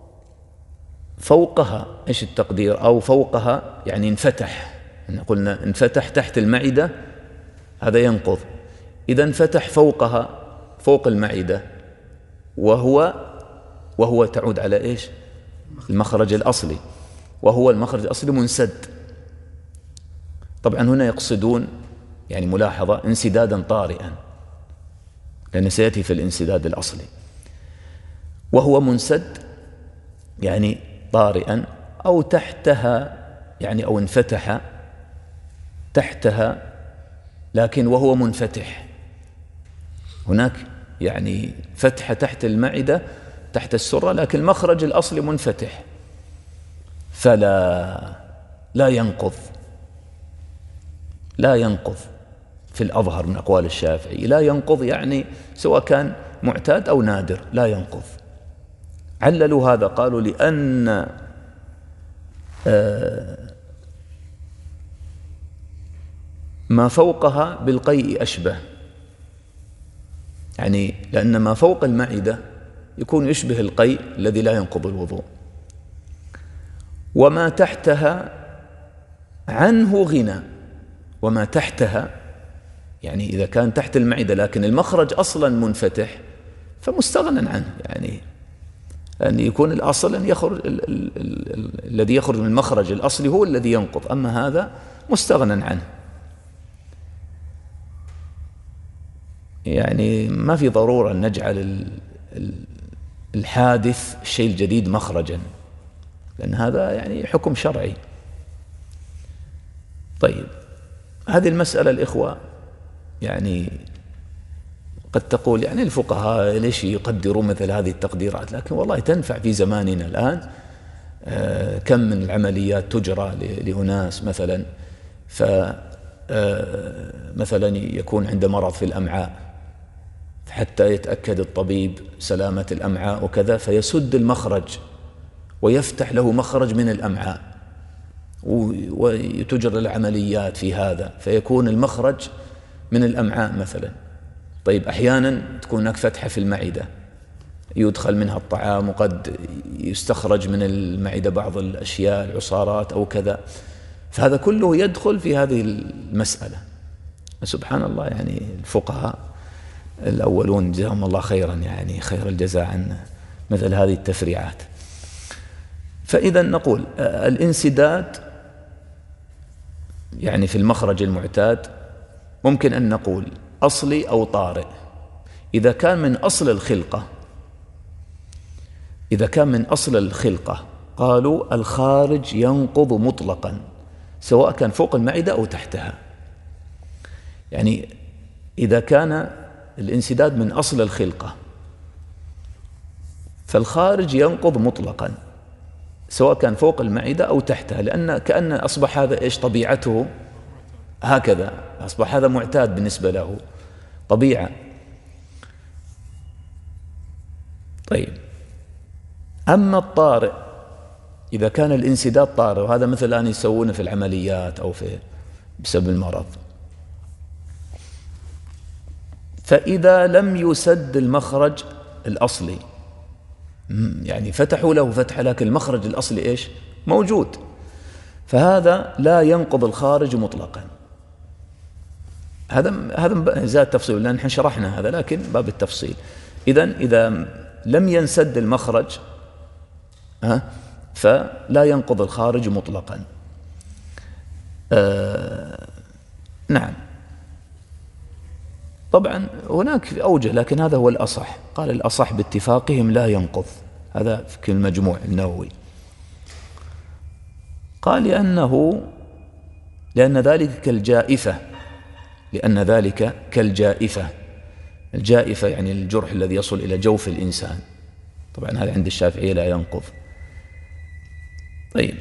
فوقها، إيش التقدير؟ أو فوقها يعني انفتح، قلنا انفتح تحت المعدة هذا ينقض. إذا انفتح فوقها، فوق المعدة، وهو وهو تعود على إيش؟ المخرج الأصلي، وهو المخرج الأصلي منسد. طبعا هنا يقصدون يعني ملاحظة انسدادا طارئا، لأن سيأتي في الانسداد الأصلي. وهو منسد يعني طارئا، أو تحتها يعني أو انفتح تحتها لكن وهو منفتح. هناك يعني فتحة تحت المعدة تحت السرة، لكن المخرج الأصلي منفتح، فلا لا ينقض لا ينقض في الأظهر من أقوال الشافعي. لا ينقض يعني سواء كان معتاد أو نادر لا ينقض. عللوا هذا، قالوا لأن ما فوقها بالقيء أشبه، يعني لأن ما فوق المعدة يكون يشبه القيء الذي لا ينقض الوضوء، وما تحتها عنه غنى. وما تحتها يعني إذا كان تحت المعدة لكن المخرج أصلا منفتح فمستغنى عنه، يعني أن يكون الأصل أن يخرج ال ال ال الذي يخرج من المخرج الأصلي هو الذي ينقض، أما هذا مستغنى عنه. يعني ما في ضرورة أن نجعل الحادث الشيء الجديد مخرجا، لأن هذا يعني حكم شرعي. طيب، هذه المسألة الإخوة يعني قد تقول يعني الفقهاء ليش يقدروا مثل هذه التقديرات؟ لكن والله تنفع في زماننا الآن. آه كم من العمليات تجرى لأناس مثلا، فمثلا يكون عنده مرض في الأمعاء، حتى يتأكد الطبيب سلامة الأمعاء وكذا، فيسد المخرج ويفتح له مخرج من الأمعاء، وتجرى العمليات في هذا فيكون المخرج من الأمعاء مثلا. طيب، أحيانا تكون هناك فتحة في المعدة يدخل منها الطعام، وقد يستخرج من المعدة بعض الأشياء العصارات أو كذا، فهذا كله يدخل في هذه المسألة. سبحان الله، يعني الفقهاء الأولون جزاهم الله خيرا، يعني خير الجزاء عن مثل هذه التفريعات. فإذا نقول الانسداد يعني في المخرج المعتاد ممكن أن نقول أصلي أو طارئ. إذا كان من أصل الخلقة إذا كان من أصل الخلقة قالوا الخارج ينقض مطلقا، سواء كان فوق المعدة أو تحتها. يعني إذا كان الانسداد من أصل الخلقة فالخارج ينقض مطلقا، سواء كان فوق المعدة أو تحتها، لأن كأن أصبح هذا إيش طبيعته هكذا، أصبح هذا معتاد بالنسبة له طبيعة. طيب، أما الطارئ إذا كان الانسداد طارئ، وهذا مثل الآن يسوونه في العمليات أو في بسبب المرض، فإذا لم يسد المخرج الأصلي، يعني فتحوا له فتحة لكن المخرج الأصلي إيش موجود، فهذا لا ينقض الخارج مطلقا. هذا هذا زاد تفصيل، لأن نحن شرحنا هذا لكن باب التفصيل. إذن إذا لم ينسد المخرج ها فلا ينقض الخارج مطلقا. آه نعم، طبعا هناك أوجه لكن هذا هو الأصح. قال الأصح باتفاقهم لا ينقض، هذا في المجموع النووي. قال لأنه لأن ذلك كالجائفة لأن ذلك كالجائفة الجائفة يعني الجرح الذي يصل إلى جوف الإنسان، طبعا هذا عند الشافعية لا ينقض. طيب،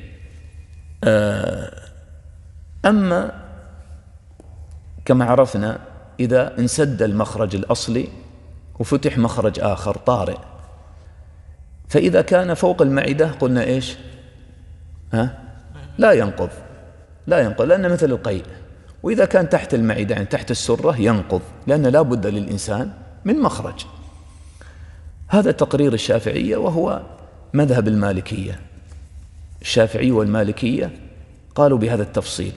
أما كما عرفنا إذا انسد المخرج الأصلي وفتح مخرج آخر طارئ، فإذا كان فوق المعدة قلنا إيش؟ ها؟ لا ينقض، لا ينقض لأنه مثل القيء. وإذا كان تحت المعدة يعني تحت السرة ينقض، لأن لا بد للإنسان من مخرج. هذا تقرير الشافعية وهو مذهب المالكية. الشافعي والمالكية قالوا بهذا التفصيل،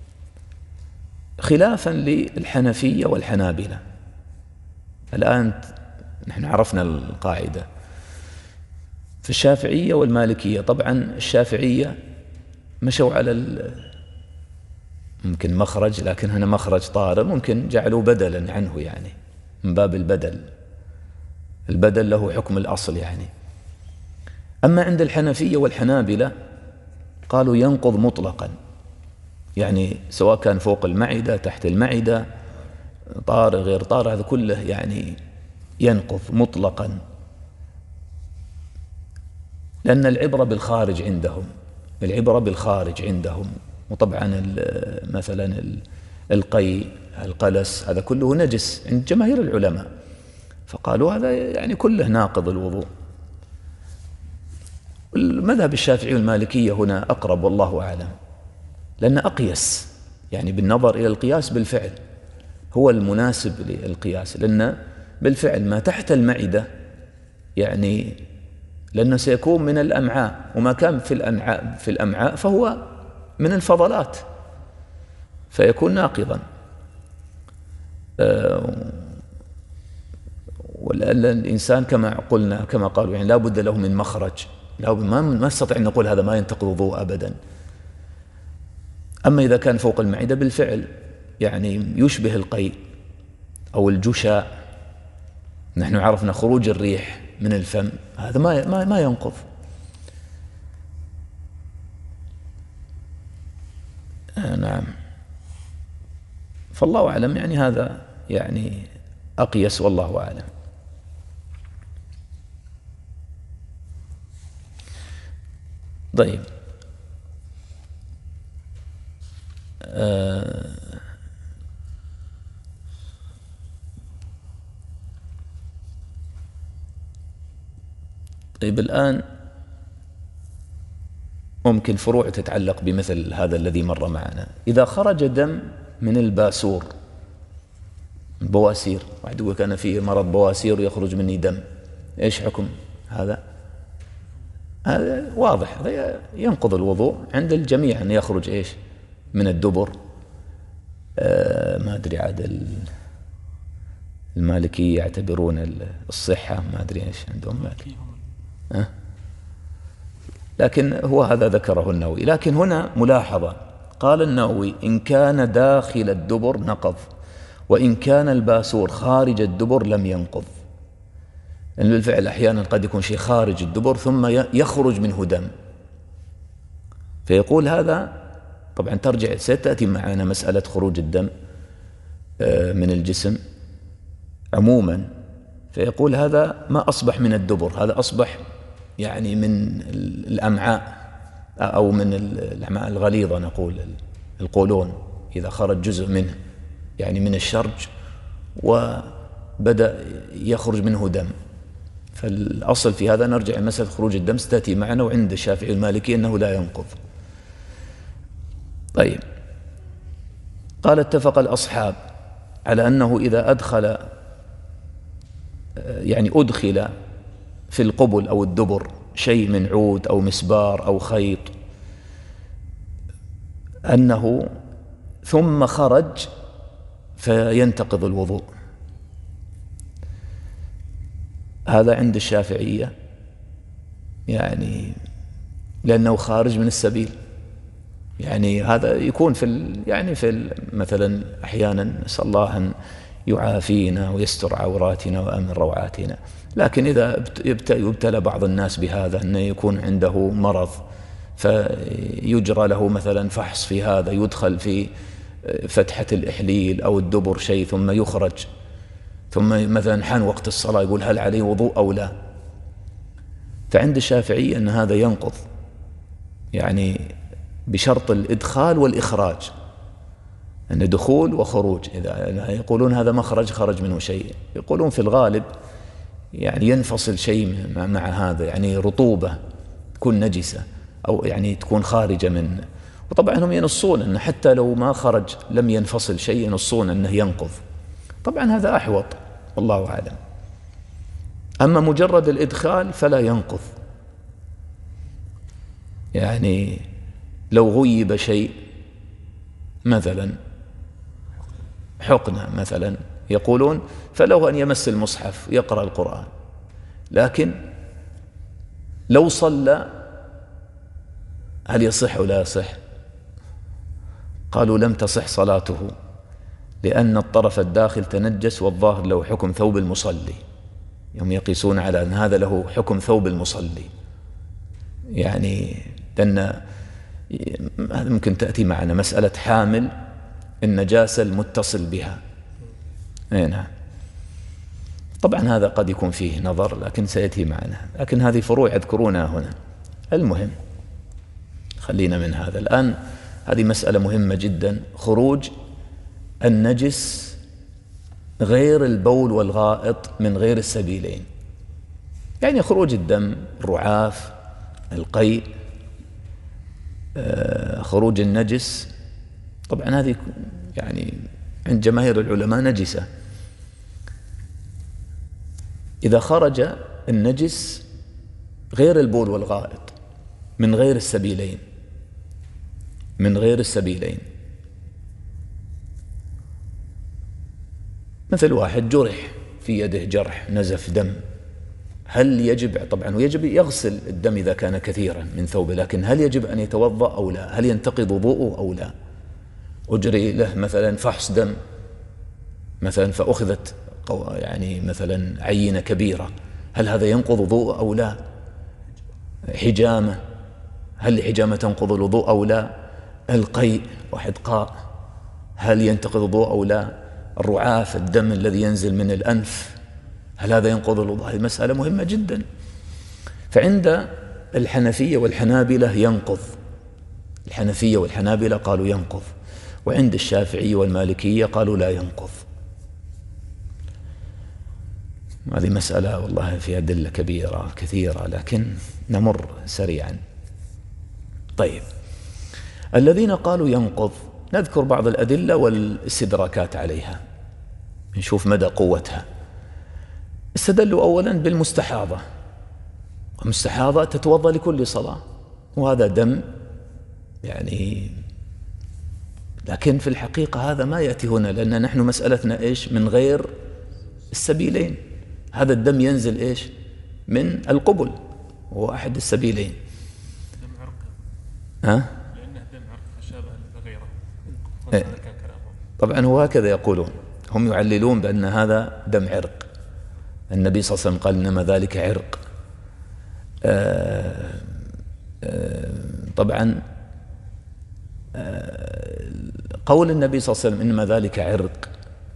خلافا للحنفية والحنابلة. الآن نحن عرفنا القاعدة في الشافعية والمالكية. طبعا الشافعية مشوا على ممكن مخرج، لكن هنا مخرج طارئ، ممكن جعلوا بدلا عنه يعني من باب البدل، البدل له حكم الأصل يعني. أما عند الحنفية والحنابلة قالوا ينقض مطلقا، يعني سواء كان فوق المعدة تحت المعدة طارئ غير طارئ، هذا كله يعني ينقض مطلقا، لأن العبرة بالخارج عندهم، العبرة بالخارج عندهم. وطبعا مثلا القي القلس هذا كله نجس عند جماهير العلماء، فقالوا هذا يعني كله ناقض الوضوء. المذهب الشافعي والمالكية هنا أقرب والله أعلم، لأن أقيس يعني بالنظر إلى القياس بالفعل هو المناسب للقياس، لأن بالفعل ما تحت المعدة يعني لأنه سيكون من الأمعاء، وما كان في الأمعاء في الأمعاء فهو من الفضلات فيكون ناقضا. أه والإنسان كما قلنا كما قالوا يعني لا بد له من مخرج، لا ما ما نستطيع أن نقول هذا ما ينتقض وضوء أبدا. أما إذا كان فوق المعدة بالفعل يعني يشبه القيء أو الجشاء، نحن عرفنا خروج الريح من الفم، هذا ما ما ما ينقض. آه نعم، فالله أعلم يعني هذا يعني أقيس والله أعلم. طيب آه طيب الآن ممكن فروع تتعلق بمثل هذا الذي مر معنا. إذا خرج دم من الباسور، البواسير، واحد يقول كان فيه مرض بواسير ويخرج مني دم، إيش حكم هذا؟ هذا واضح، هذا ينقض الوضوء عند الجميع أن يخرج إيش من الدبر. آه ما أدري عاد المالكية يعتبرون الصحة، ما أدري إيش عندهم لكن أه؟ لكن هو هذا ذكره النووي. لكن هنا ملاحظة، قال النووي إن كان داخل الدبر نقض، وإن كان الباسور خارج الدبر لم ينقض. لأن بالفعل أحيانا قد يكون شيء خارج الدبر ثم يخرج منه دم، فيقول هذا طبعا ترجع ستأتي معنا مسألة خروج الدم من الجسم عموما، فيقول هذا ما أصبح من الدبر، هذا أصبح يعني من الأمعاء أو من الأمعاء الغليظة، نقول القولون، إذا خرج جزء منه يعني من الشرج وبدأ يخرج منه دم. فالأصل في هذا نرجع مسألة خروج الدم ستأتي معنا، وعند الشافعي المالكي أنه لا ينقض. طيب قال اتفق الأصحاب على أنه إذا أدخل يعني أدخل في القبل أو الدبر شيء من عود أو مسبار أو خيط أنه ثم خرج فينتقض الوضوء. هذا عند الشافعية يعني لأنه خارج من السبيل، يعني هذا يكون في يعني في مثلا أحيانا نسأل الله أن يعافينا ويستر عوراتنا وأمن روعاتنا، لكن إذا يبتلى بعض الناس بهذا أنه يكون عنده مرض فيجرى له مثلا فحص في هذا، يدخل في فتحة الإحليل أو الدبر شيء ثم يخرج، ثم مثلا حان وقت الصلاة يقول هل عليه وضوء أو لا. فعند الشافعي أن هذا ينقض يعني بشرط الإدخال والإخراج، أن دخول وخروج. إذا يقولون هذا مخرج خرج منه شيء، يقولون في الغالب يعني ينفصل شيء مع هذا، يعني رطوبة تكون نجسة أو يعني تكون خارجة من. وطبعا هم ينصون أن حتى لو ما خرج لم ينفصل شيء ينصون أنه ينقض. طبعا هذا أحوط والله أعلم. أما مجرد الإدخال فلا ينقض. يعني لو غيب شيء مثلا حقنة مثلا يقولون فله أن يمس المصحف يقرأ القرآن، لكن لو صلى هل يصح أو لا يصح؟ قالوا لم تصح صلاته لأن الطرف الداخل تنجس والظاهر له حكم ثوب المصلي. يوم يقيسون على أن هذا له حكم ثوب المصلي، يعني لأن ممكن تأتي معنا مسألة حامل النجاسة المتصل بها. نعم طبعا هذا قد يكون فيه نظر لكن سيأتي معنا، لكن هذه فروع يذكرونها هنا. المهم خلينا من هذا الآن. هذه مسألة مهمة جدا، خروج النجس غير البول والغائط من غير السبيلين، يعني خروج الدم، الرعاف، القيء، خروج النجس. طبعا هذه يعني عند جماهير العلماء نجسة. إذا خرج النجس غير البول والغائط من غير السبيلين من غير السبيلين مثل واحد جرح في يده جرح نزف دم، هل يجب؟ طبعا ويجب يغسل الدم إذا كان كثيرا من ثوبه، لكن هل يجب أن يتوضأ أو لا؟ هل ينتقض وضوءه أو لا؟ أجري له مثلا فحص دم مثلا فأخذت يعني مثلا عينة كبيرة، هل هذا ينقض وضوء أو لا؟ حجامة، هل الحجامة تنقض الوضوء أو لا؟ القيء، واحد قاء، هل ينتقض الوضوء أو لا؟ الرعاف، الدم الذي ينزل من الأنف، هل هذا ينقض الوضوء؟ هذه مسألة مهمة جدا. فعند الحنفية والحنابلة ينقض، الحنفية والحنابلة قالوا ينقض، وعند الشافعية والمالكية قالوا لا ينقض. هذه مسألة والله فيها أدلة كبيرة كثيرة لكن نمر سريعا. طيب الذين قالوا ينقض نذكر بعض الأدلة والاستدراكات عليها نشوف مدى قوتها. استدلوا أولا بالمستحاضة، المستحاضة تتوضأ لكل صلاة وهذا دم يعني، لكن في الحقيقة هذا ما يأتي هنا لأن نحن مسألتنا إيش؟ من غير السبيلين. هذا الدم ينزل إيش؟ من القبل هو أحد السبيلين. دم عرق. ها؟ لأنه دم عرق فشابه غيره. إيه. طبعا هو هكذا يقولون، هم يعللون بأن هذا دم عرق. النبي صلى الله عليه وسلم قال إنما ذلك عرق. آه آه طبعا آه قول النبي صلى الله عليه وسلم إنما ذلك عرق،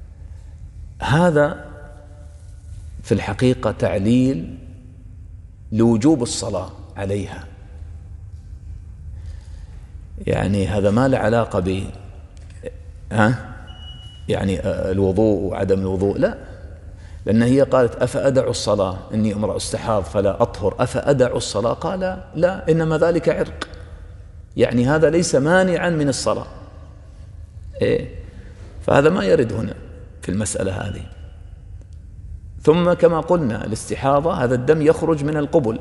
هذا في الحقيقة تعليل لوجوب الصلاة عليها، يعني هذا ما له علاقة ب ها يعني الوضوء وعدم الوضوء، لا، لأن هي قالت أفأدع الصلاة إني امرأ استحاض فلا أطهر أفأدع الصلاة؟ قال لا إنما ذلك عرق، يعني هذا ليس مانعا من الصلاة. إيه؟ فهذا ما يرد هنا في المسألة هذه. ثم كما قلنا الاستحاضة هذا الدم يخرج من القبل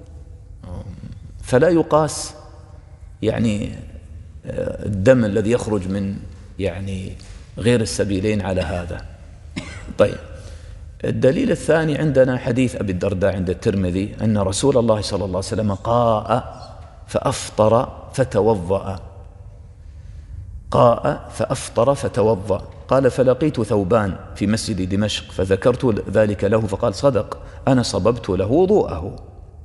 فلا يقاس يعني الدم الذي يخرج من يعني غير السبيلين على هذا. طيب الدليل الثاني عندنا حديث أبي الدرداء عند الترمذي أن رسول الله صلى الله عليه وسلم قاء فأفطر فتوضأ، قاء فأفطر فتوضأ. قال فلقيت ثوبان في مسجد دمشق فذكرت ذلك له فقال صدق أنا صببت له وضوءه.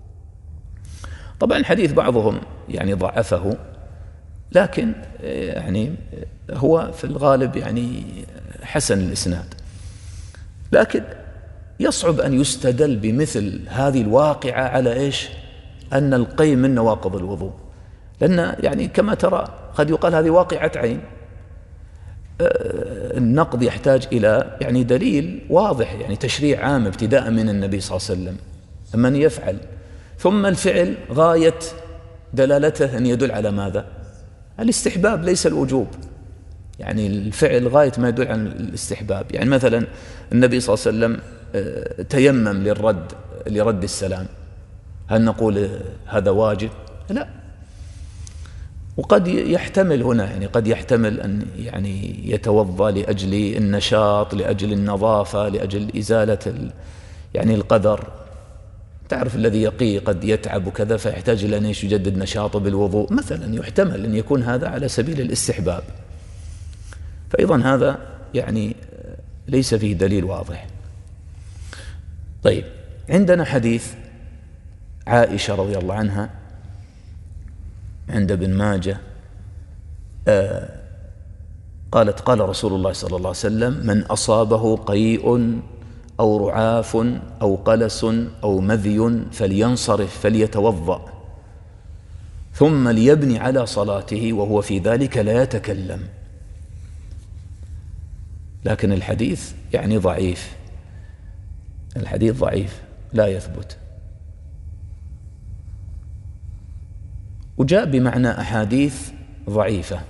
طبعا الحديث بعضهم يعني ضعفه، لكن يعني هو في الغالب يعني حسن الإسناد، لكن يصعب أن يستدل بمثل هذه الواقعة على إيش؟ أن القي من نواقض الوضوء، لأن يعني كما ترى قد يقال هذه واقعة عين، النقض يحتاج إلى يعني دليل واضح، يعني تشريع عام ابتداء من النبي صلى الله عليه وسلم من يفعل، ثم الفعل غاية دلالته أن يدل على ماذا؟ الاستحباب ليس الوجوب، يعني الفعل غاية ما يدل على الاستحباب. يعني مثلا النبي صلى الله عليه وسلم تيمم للرد لرد السلام، هل نقول هذا واجب؟ لا. وقد يحتمل هنا، يعني قد يحتمل أن يعني يتوضأ لأجل النشاط، لأجل النظافة، لأجل إزالة يعني القذر. تعرف الذي يقي قد يتعب وكذا فيحتاج إلى أن يجدد نشاطه بالوضوء مثلا، يحتمل أن يكون هذا على سبيل الاستحباب، فأيضا هذا يعني ليس فيه دليل واضح. طيب، عندنا حديث عائشة رضي الله عنها عند ابن ماجه، آه قالت قال رسول الله صلى الله عليه وسلم: من أصابه قيء أو رعاف أو قلس أو مذي فلينصرف فليتوضأ ثم ليبني على صلاته وهو في ذلك لا يتكلم. لكن الحديث يعني ضعيف، الحديث ضعيف لا يثبت، وجاء بمعنى أحاديث ضعيفة.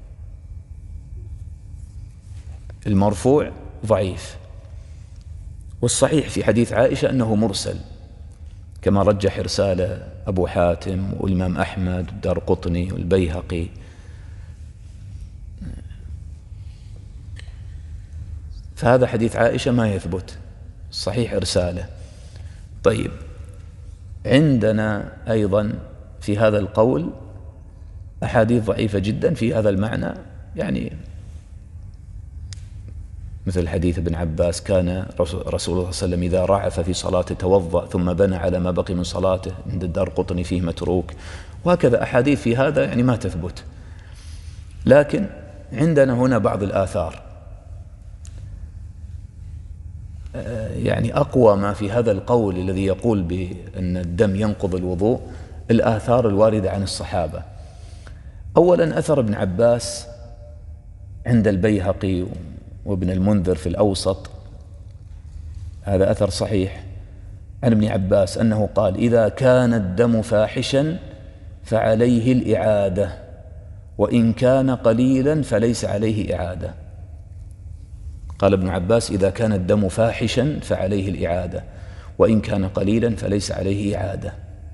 المرفوع ضعيف، والصحيح في حديث عائشة أنه مرسل كما رجح إرساله أبو حاتم والإمام أحمد والدارقطني والبيهقي. فهذا حديث عائشة ما يثبت، صحيح إرساله. طيب، عندنا أيضا في هذا القول أحاديث ضعيفة جدا في هذا المعنى، يعني مثل حديث ابن عباس: كان رسول الله صلى الله عليه وسلم إذا رعف في صلاته توضأ ثم بنى على ما بقي من صلاته، عند الدارقطني فيه متروك. وهكذا أحاديث في هذا يعني ما تثبت. لكن عندنا هنا بعض الآثار، يعني أقوى ما في هذا القول الذي يقول بأن الدم ينقض الوضوء الآثار الواردة عن الصحابة. أولا أثر ابن عباس عند البيهقي وابن المنذر في الأوسط، هذا أثر صحيح عن ابن عباس أنه قال: إذا كان الدم فاحشا فعليه الإعادة وإن كان قليلا فليس عليه إعادة. قال ابن عباس: إذا كان الدم فاحشا فعليه الإعادة وإن كان قليلا فليس عليه إعادة.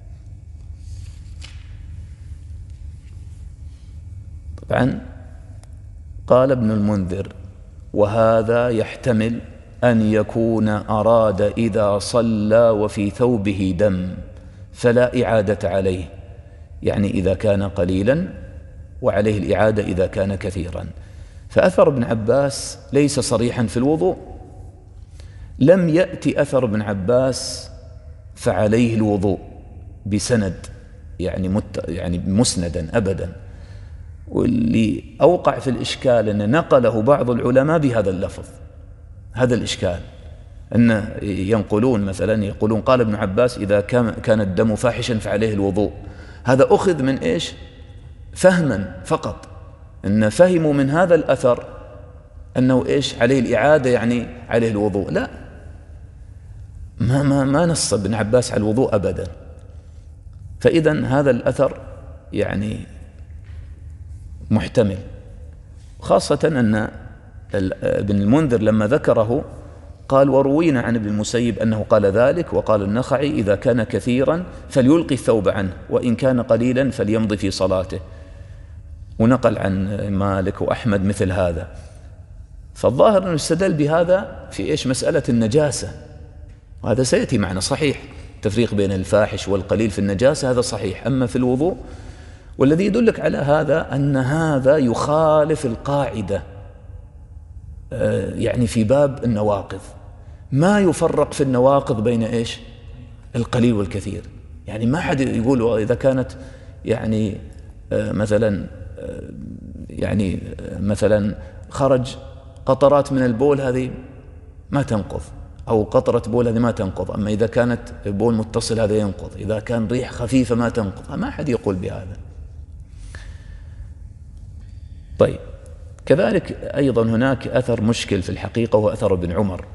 طبعا قال ابن المنذر: وهذا يحتمل أن يكون أراد إذا صلى وفي ثوبه دم فلا إعادة عليه، يعني إذا كان قليلا وعليه الإعادة إذا كان كثيرا. فأثر ابن عباس ليس صريحا في الوضوء. لم يأتي أثر ابن عباس فعليه الوضوء بسند يعني مت يعني مسندا أبدا. واللي أوقع في الإشكال أن نقله بعض العلماء بهذا اللفظ، هذا الإشكال أن ينقلون مثلا يقولون قال ابن عباس: إذا كان الدم فاحشا فعليه الوضوء. هذا أخذ من إيش؟ فهما فقط، أن فهموا من هذا الأثر أنه إيش؟ عليه الإعادة يعني عليه الوضوء. لا، ما, ما, ما نص ابن عباس على الوضوء أبدا. فإذا هذا الأثر يعني محتمل، خاصة أن ابن المنذر لما ذكره قال: وروينا عن ابن المسيب أنه قال ذلك، وقال النخعي: إذا كان كثيرا فليلقي الثوب عنه وإن كان قليلا فليمضي في صلاته. ونقل عن مالك وأحمد مثل هذا. فالظاهر أنه استدل بهذا في إيش؟ مسألة النجاسة، وهذا سيأتي معنا صحيح، تفريق بين الفاحش والقليل في النجاسة هذا صحيح. أما في الوضوء، والذي يدلك على هذا أن هذا يخالف القاعدة يعني في باب النواقض، ما يفرق في النواقض بين إيش؟ القليل والكثير. يعني ما حد يقول إذا كانت يعني مثلا يعني مثلا خرج قطرات من البول هذه ما تنقض، أو قطرة بول هذه ما تنقض. أما إذا كانت بول متصل هذا ينقض، إذا كان ريح خفيفة ما تنقض. ما حد يقول بهذا. طيب، كذلك أيضا هناك أثر مشكل في الحقيقة وهو أثر ابن عمر،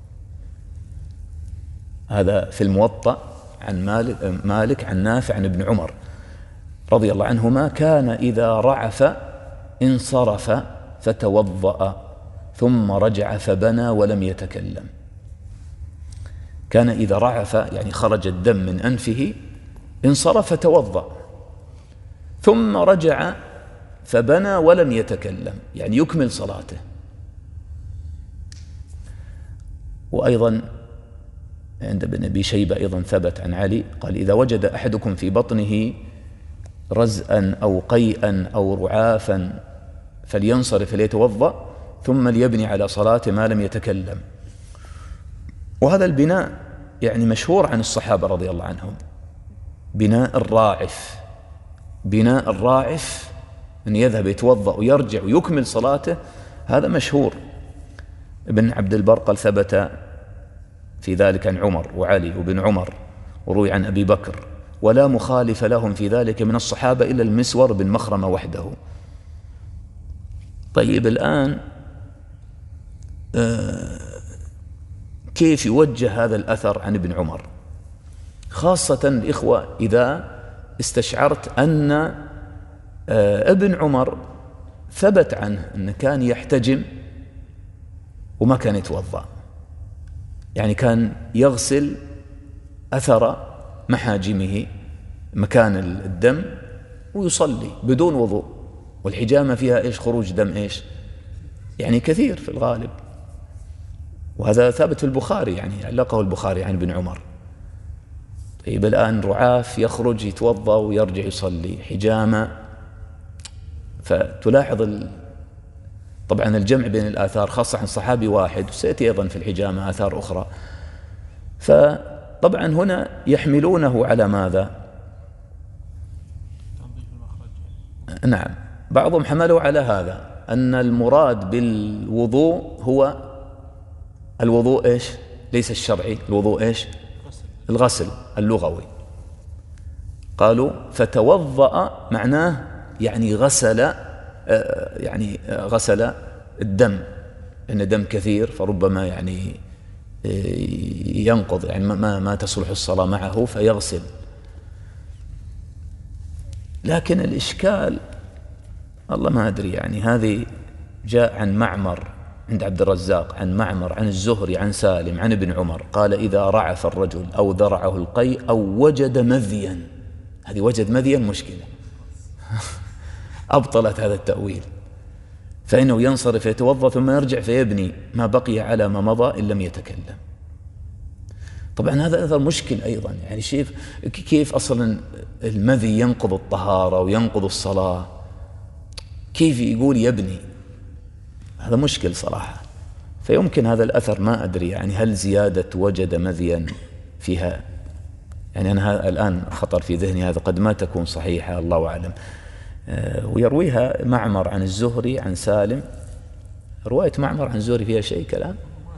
هذا في الموطأ عن مالك, مالك عن نافع عن ابن عمر رضي الله عنهما: كان إذا رعف انصرف فتوضأ ثم رجع فبنى ولم يتكلم. كان إذا رعف يعني خرج الدم من أنفه انصرف فتوضأ ثم رجع فبنى ولم يتكلم، يعني يكمل صلاته. وأيضا عند ابن أبي شيبة أيضا ثبت عن علي قال: إذا وجد أحدكم في بطنه رزءا أو قيئا أو رعافا فلينصرف فليتوضأ ثم ليبني على صلاته ما لم يتكلم. وهذا البناء يعني مشهور عن الصحابة رضي الله عنهم، بناء الراعف. بناء الراعف أن يذهب يتوضأ ويرجع ويكمل صلاته، هذا مشهور. ابن عبد البر قال: ثبت في ذلك عن عمر وعلي وابن عمر وروي عن أبي بكر، ولا مخالف لهم في ذلك من الصحابة إلا المسور بن مخرمة وحده. طيب الآن آه كيف يوجه هذا الأثر عن ابن عمر؟ خاصة الإخوة إذا استشعرت أن آه ابن عمر ثبت عنه أنه كان يحتجم وما كان يتوضأ، يعني كان يغسل أثر محاجمه مكان الدم ويصلي بدون وضوء، والحجامة فيها إيش؟ خروج دم إيش؟ يعني كثير في الغالب. وهذا ثابت في البخاري، يعني علقه البخاري عن ابن عمر. طيب الآن رعاف يخرج يتوضأ ويرجع يصلي، حجامة، فتلاحظ ال... طبعا الجمع بين الآثار خاصة عن صحابي واحد، وسيأتي أيضا في الحجامة آثار أخرى. فطبعا هنا يحملونه على ماذا؟ نعم، بعضهم حملوا على هذا أن المراد بالوضوء هو الوضوء إيش؟ ليس الشرعي، الوضوء إيش؟ الغسل اللغوي. قالوا فتوضأ معناه يعني غسل، يعني غسل الدم، إن دم كثير فربما يعني ينقض، يعني ما ما تصلح الصلاة معه فيغسل. لكن الإشكال الله ما أدري، يعني هذه جاء عن معمر عند عبد الرزاق عن معمر عن الزهري عن سالم عن ابن عمر قال: إذا رعف الرجل أو ذرعه القيء أو وجد مذيا، هذه وجد مذيا مشكلة أبطلت هذا التأويل، فإنه ينصرف يتوضأ ثم يرجع فيبني ما بقي على ما مضى إن لم يتكلم. طبعا هذا أثر مشكل أيضا، يعني شيف كيف أصلا المذي ينقض الطهارة وينقض الصلاة، كيف يقول يبني؟ هذا مشكل صراحة. فيمكن هذا الأثر ما أدري يعني هل زيادة وجد مذيا فيها، يعني أنا الآن خطر في ذهني هذا قد ما تكون صحيحة، الله أعلم. ويرويها معمر عن الزهري عن سالم. رواية معمر عن الزهري فيها شيء كلام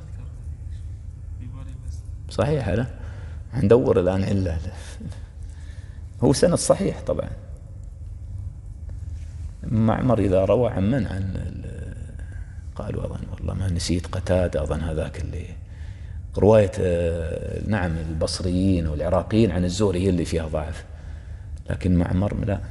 صحيح؟ لا ندور الآن علة. هو سند صحيح طبعا. معمر إذا روى عن من؟ عن قالوا أظن والله ما نسيت قتادة أظن هذاك اللي رواية نعم البصريين والعراقيين عن الزهري هي اللي فيها ضعف، لكن معمر لا.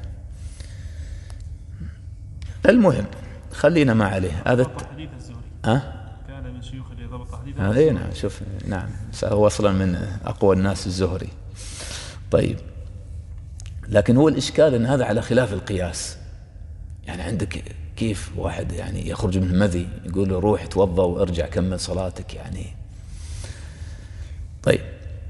المهم خلينا ما عليه. هذا حديث الزهري أه؟ كان من شيوخ اللي ضبط حديث هذا. نعم شوف، نعم هو أصلا من أقوى الناس الزهري. طيب لكن هو الإشكال أن هذا على خلاف القياس. يعني عندك كيف واحد يعني يخرج من مذي يقول له روح توضأ وارجع كمل صلاتك يعني. طيب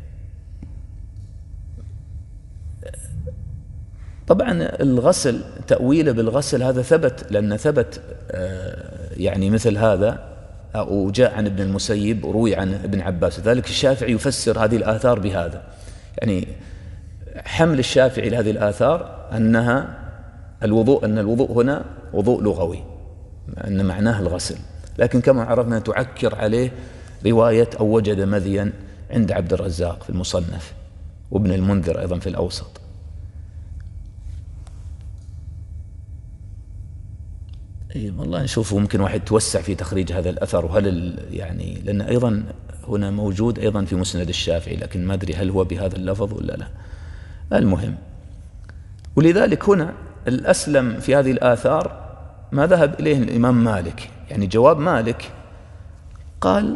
طبعا الغسل تأويله بالغسل هذا ثبت، لأن ثبت يعني مثل هذا، وجاء عن ابن المسيب وروي عن ابن عباس. ذلك الشافعي يفسر هذه الآثار بهذا، يعني حمل الشافعي لهذه الآثار أنها الوضوء، أن الوضوء هنا وضوء لغوي، أن معناه الغسل. لكن كما عرفنا تعكر عليه رواية أو وجد مذيا عند عبد الرزاق في المصنف وابن المنذر أيضا في الأوسط. اي والله نشوف ممكن واحد توسع في تخريج هذا الأثر، وهل يعني لأن أيضا هنا موجود أيضا في مسند الشافعي، لكن ما أدري هل هو بهذا اللفظ ولا لا. المهم، ولذلك هنا الأسلم في هذه الآثار ما ذهب إليه الإمام مالك. يعني جواب مالك قال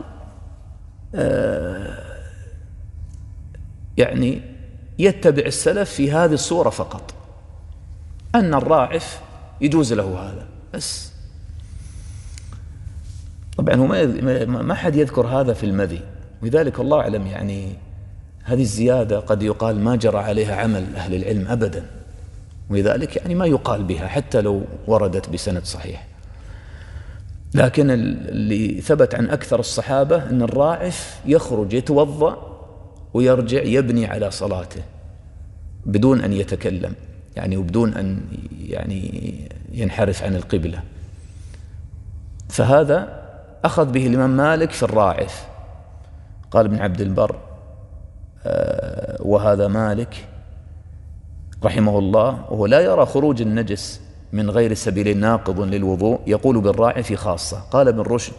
آه يعني يتبع السلف في هذه الصورة فقط، أن الراعف يجوز له هذا بس. طبعا هو ما ما حد يذكر هذا في المذي، ولذلك الله أعلم يعني هذه الزيادة قد يقال ما جرى عليها عمل أهل العلم أبدا، ولذلك يعني ما يقال بها حتى لو وردت بسند صحيح. لكن اللي ثبت عن أكثر الصحابة أن الراعف يخرج يتوضأ ويرجع يبني على صلاته بدون أن يتكلم، يعني وبدون أن يعني ينحرف عن القبلة. فهذا أخذ به الإمام مالك في الراعف. قال ابن عبد البر آه وهذا مالك رحمه الله وهو لا يرى خروج النجس من غير سبيل ناقض للوضوء، يقول بالراعف خاصة. قال ابن رشد،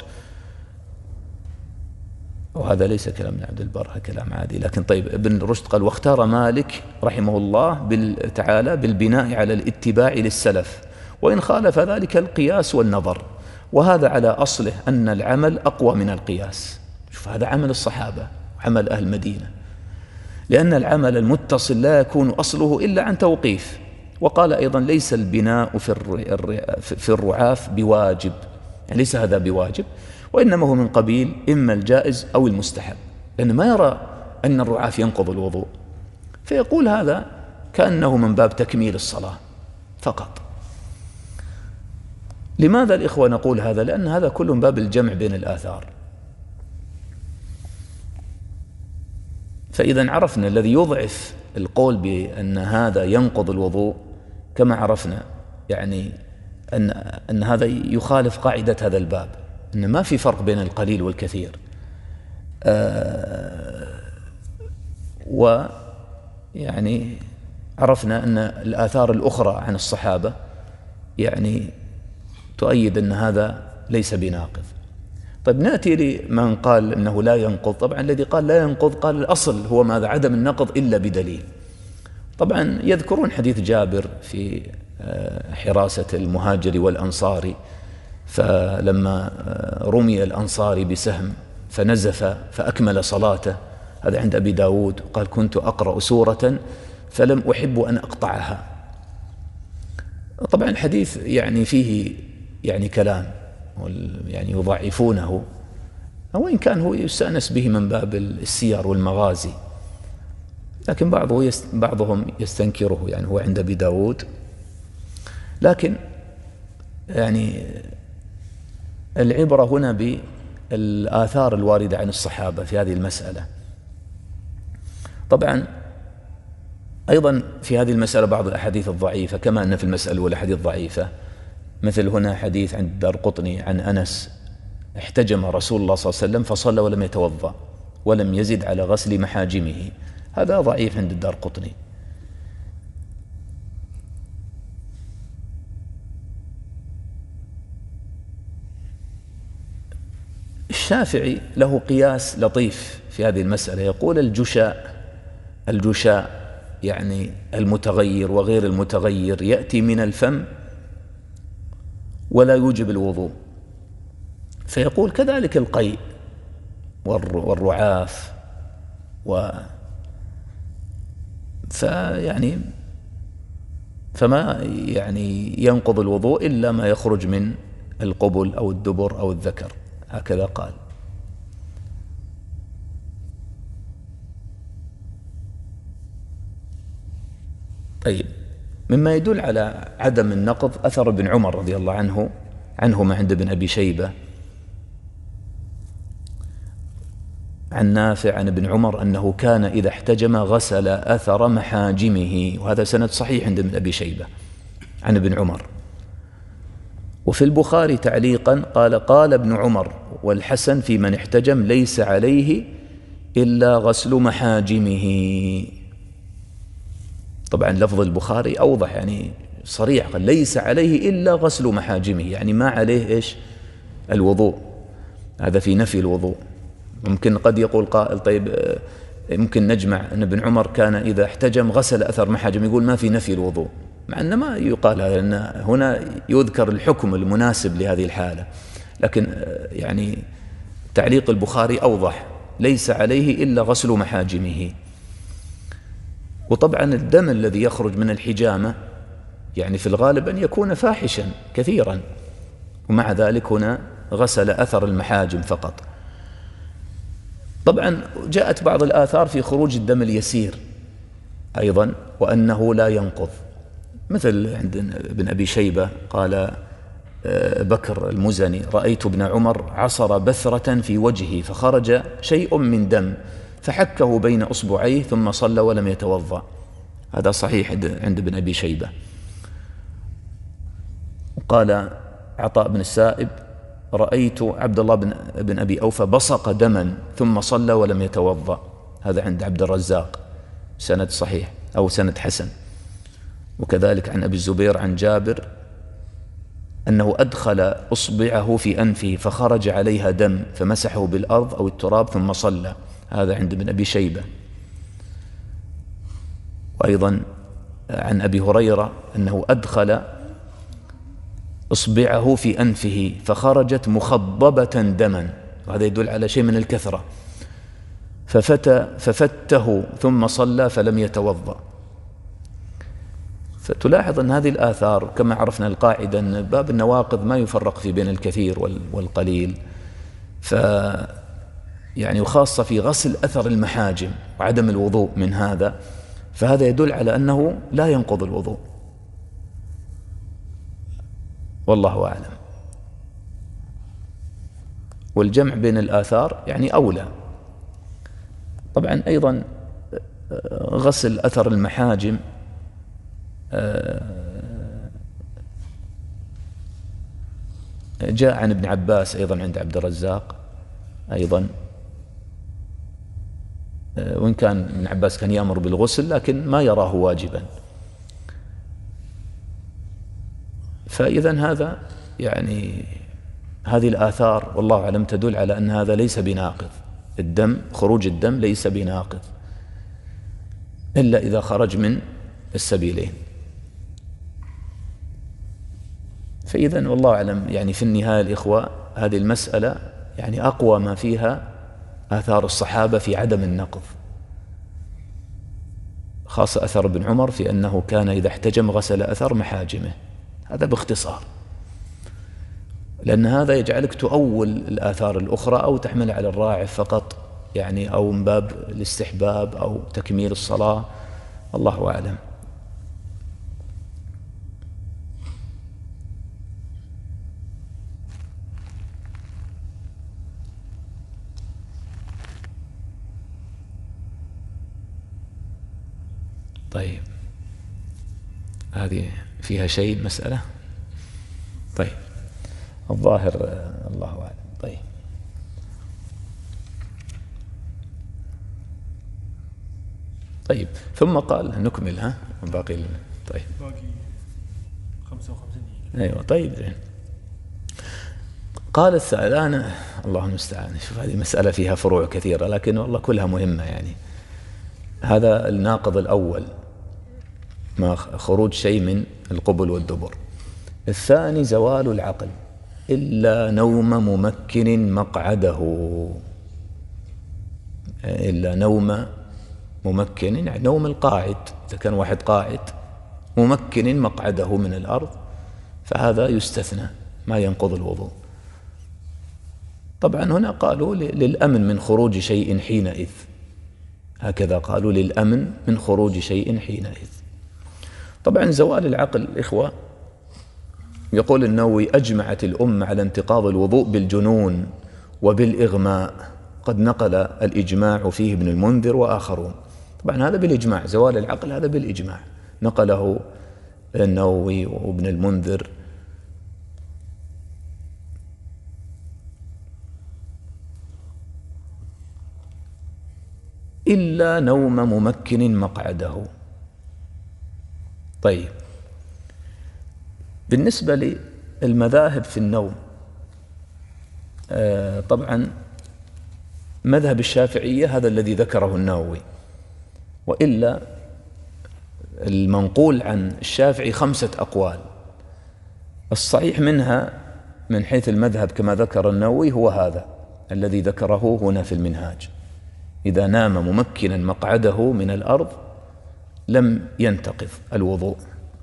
وهذا ليس كلام ابن عبد البر، هذا كلام عادي، لكن طيب ابن رشد قال واختار مالك رحمه الله تعالى بالبناء على الاتباع للسلف، وإن خالف ذلك القياس والنظر، وهذا على أصله أن العمل أقوى من القياس. شوف هذا عمل الصحابة وعمل أهل المدينة، لأن العمل المتصل لا يكون أصله إلا عن توقيف. وقال أيضا ليس البناء في الرعاف بواجب، يعني ليس هذا بواجب، وإنما هو من قبيل إما الجائز أو المستحب، لأنه ما يرى أن الرعاف ينقض الوضوء، فيقول هذا كأنه من باب تكميل الصلاة فقط. لماذا الإخوة نقول هذا؟ لأن هذا كله من باب الجمع بين الآثار. فإذا عرفنا الذي يضعف القول بأن هذا ينقض الوضوء، كما عرفنا يعني أن, أن هذا يخالف قاعدة هذا الباب، أن ما في فرق بين القليل والكثير. آه ويعني عرفنا أن الآثار الأخرى عن الصحابة يعني تؤيد أن هذا ليس بناقض. طيب نأتي لمن قال أنه لا ينقض. طبعا الذي قال لا ينقض قال الأصل هو ماذا؟ عدم النقض إلا بدليل. طبعا يذكرون حديث جابر في حراسة المهاجر والأنصاري، فلما رمي الأنصاري بسهم فنزف فأكمل صلاته، هذا عند أبي داود، قال كنت أقرأ سورة فلم أحب أن أقطعها. طبعا الحديث يعني فيه يعني كلام يعني يضعفونه، وإن كان هو يستأنس به من باب السير والمغازي، لكن بعضه يست بعضهم يستنكره، يعني هو عند أبي داود. لكن يعني العبرة هنا بالآثار الواردة عن الصحابة في هذه المسألة. طبعا أيضا في هذه المسألة بعض الأحاديث الضعيفة، كما أن في المسألة الأولى حديث ضعيفة، مثل هنا حديث عند الدارقطني عن أنس احتجم رسول الله صلى الله عليه وسلم فصلى ولم يتوضأ ولم يزد على غسل محاجمه، هذا ضعيف عند الدارقطني. الشافعي له قياس لطيف في هذه المسألة، يقول الجشاء الجشاء يعني المتغير وغير المتغير يأتي من الفم ولا يوجب الوضوء، فيقول كذلك القيء والرعاف و فيعني فما يعني ينقض الوضوء إلا ما يخرج من القبل أو الدبر أو الذكر، هكذا قال. طيب، مما يدل على عدم النقض أثر ابن عمر رضي الله عنه عنهما عند ابن أبي شيبة عن نافع عن ابن عمر أنه كان إذا احتجم غسل أثر محاجمه، وهذا سند صحيح عند ابن أبي شيبة عن ابن عمر. وفي البخاري تعليقا قال قال ابن عمر والحسن في من احتجم ليس عليه إلا غسل محاجمه. طبعا لفظ البخاري أوضح، يعني صريح، قال ليس عليه إلا غسل محاجمه، يعني ما عليه إيش؟ الوضوء. هذا في نفي الوضوء. ممكن قد يقول قائل طيب ممكن نجمع أن ابن عمر كان إذا احتجم غسل أثر محاجم، يقول ما في نفي الوضوء، مع أن ما يقال هذا، لأن هنا يذكر الحكم المناسب لهذه الحالة. لكن يعني تعليق البخاري أوضح، ليس عليه إلا غسل محاجمه. وطبعا الدم الذي يخرج من الحجامة يعني في الغالب أن يكون فاحشا كثيرا، ومع ذلك هنا غسل أثر المحاجم فقط. طبعا جاءت بعض الآثار في خروج الدم اليسير أيضا وأنه لا ينقض، مثل عند ابن أبي شيبة قال بكر المزني رأيت ابن عمر عصر بثرة في وجهه فخرج شيء من دم فحكه بين أصبعيه ثم صلى ولم يتوضأ. هذا صحيح عند ابن أبي شيبة. قال عطاء بن السائب رأيت عبد الله بن, بن أبي أوفى بصق دما ثم صلى ولم يتوضأ. هذا عند عبد الرزاق سند صحيح أو سند حسن. وكذلك عن أبي الزبير عن جابر أنه أدخل أصبعه في أنفه فخرج عليها دم فمسحه بالأرض أو التراب ثم صلى. هذا عند ابن أبي شيبة. وأيضا عن أبي هريرة أنه أدخل إصبعه في أنفه فخرجت مخضبة دما، وهذا يدل على شيء من الكثرة، ففت ففته ثم صلى فلم يتوضأ. فتلاحظ أن هذه الآثار كما عرفنا القاعدة أن باب النواقض ما يفرق في بين الكثير والقليل، ف يعني وخاصة في غسل أثر المحاجم وعدم الوضوء من هذا، فهذا يدل على أنه لا ينقض الوضوء، والله أعلم. والجمع بين الآثار يعني أولى. طبعا أيضا غسل أثر المحاجم جاء عن ابن عباس أيضا عند عبد الرزاق أيضا، وإن كان ابن عباس كان يأمر بالغسل لكن ما يراه واجبا. فإذا هذا يعني هذه الآثار والله أعلم تدل على أن هذا ليس بناقض. الدم خروج الدم ليس بناقض إلا إذا خرج من السبيلين. فإذا والله أعلم يعني في النهاية الإخوة هذه المسألة يعني أقوى ما فيها آثار الصحابة في عدم النقض، خاصة أثر ابن عمر في أنه كان إذا احتجم غسل أثر محاجمه. هذا باختصار، لأن هذا يجعلك تؤول الآثار الأخرى أو تحمل على الراعف فقط، يعني أو من باب الاستحباب أو تكميل الصلاة، الله أعلم. طيب هذه فيها شيء مسألة؟ طيب الظاهر الله أعلم. طيب طيب ثم قال نكمل ها باقي. طيب باقي خمسة وخمسين دقيقة. أيوة طيب زين. قال السائل أنا الله المستعان. شوف هذه مسألة فيها فروع كثيرة لكن والله كلها مهمة. يعني هذا الناقض الأول ما خروج شيء من القبل والدبر. الثاني زوال العقل إلا نوم ممكن مقعده، إلا نوم ممكن يعني نوم القاعد، إذا كان واحد قاعد ممكن مقعده من الأرض فهذا يستثنى ما ينقض الوضوء. طبعا هنا قالوا للأمن من خروج شيء حينئذ، هكذا قالوا للأمن من خروج شيء حينئذ. طبعا زوال العقل إخوة يقول النووي أجمعت الأمة على انتقاض الوضوء بالجنون وبالإغماء، قد نقل الإجماع فيه ابن المنذر وآخرون. طبعا هذا بالإجماع، زوال العقل هذا بالإجماع نقله النووي وابن المنذر. إلا نوم ممكن مقعده. طيب بالنسبة للمذاهب في النوم، طبعا مذهب الشافعية هذا الذي ذكره النووي، وإلا المنقول عن الشافعي خمسة أقوال، الصحيح منها من حيث المذهب كما ذكر النووي هو هذا الذي ذكره هنا في المنهاج: إذا نام ممكنا مقعده من الأرض لم ينتقض الوضوء.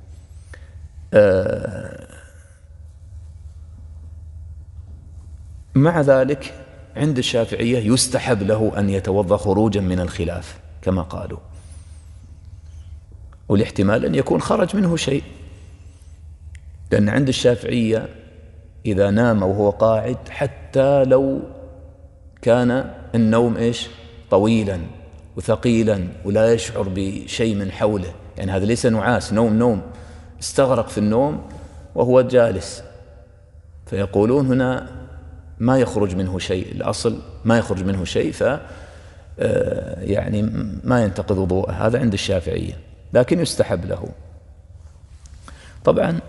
مع ذلك عند الشافعية يستحب له أن يتوضأ خروجا من الخلاف كما قالوا، والاحتمال أن يكون خرج منه شيء، لأن عند الشافعية إذا نام وهو قاعد حتى لو كان النوم إيش طويلا وثقيلا ولا يشعر بشيء من حوله، يعني هذا ليس نعاس، نوم نوم استغرق في النوم وهو جالس، فيقولون هنا ما يخرج منه شيء، الأصل ما يخرج منه شيء، ف يعني ما ينتقض وضوءه، هذا عند الشافعية، لكن يستحب له. طبعا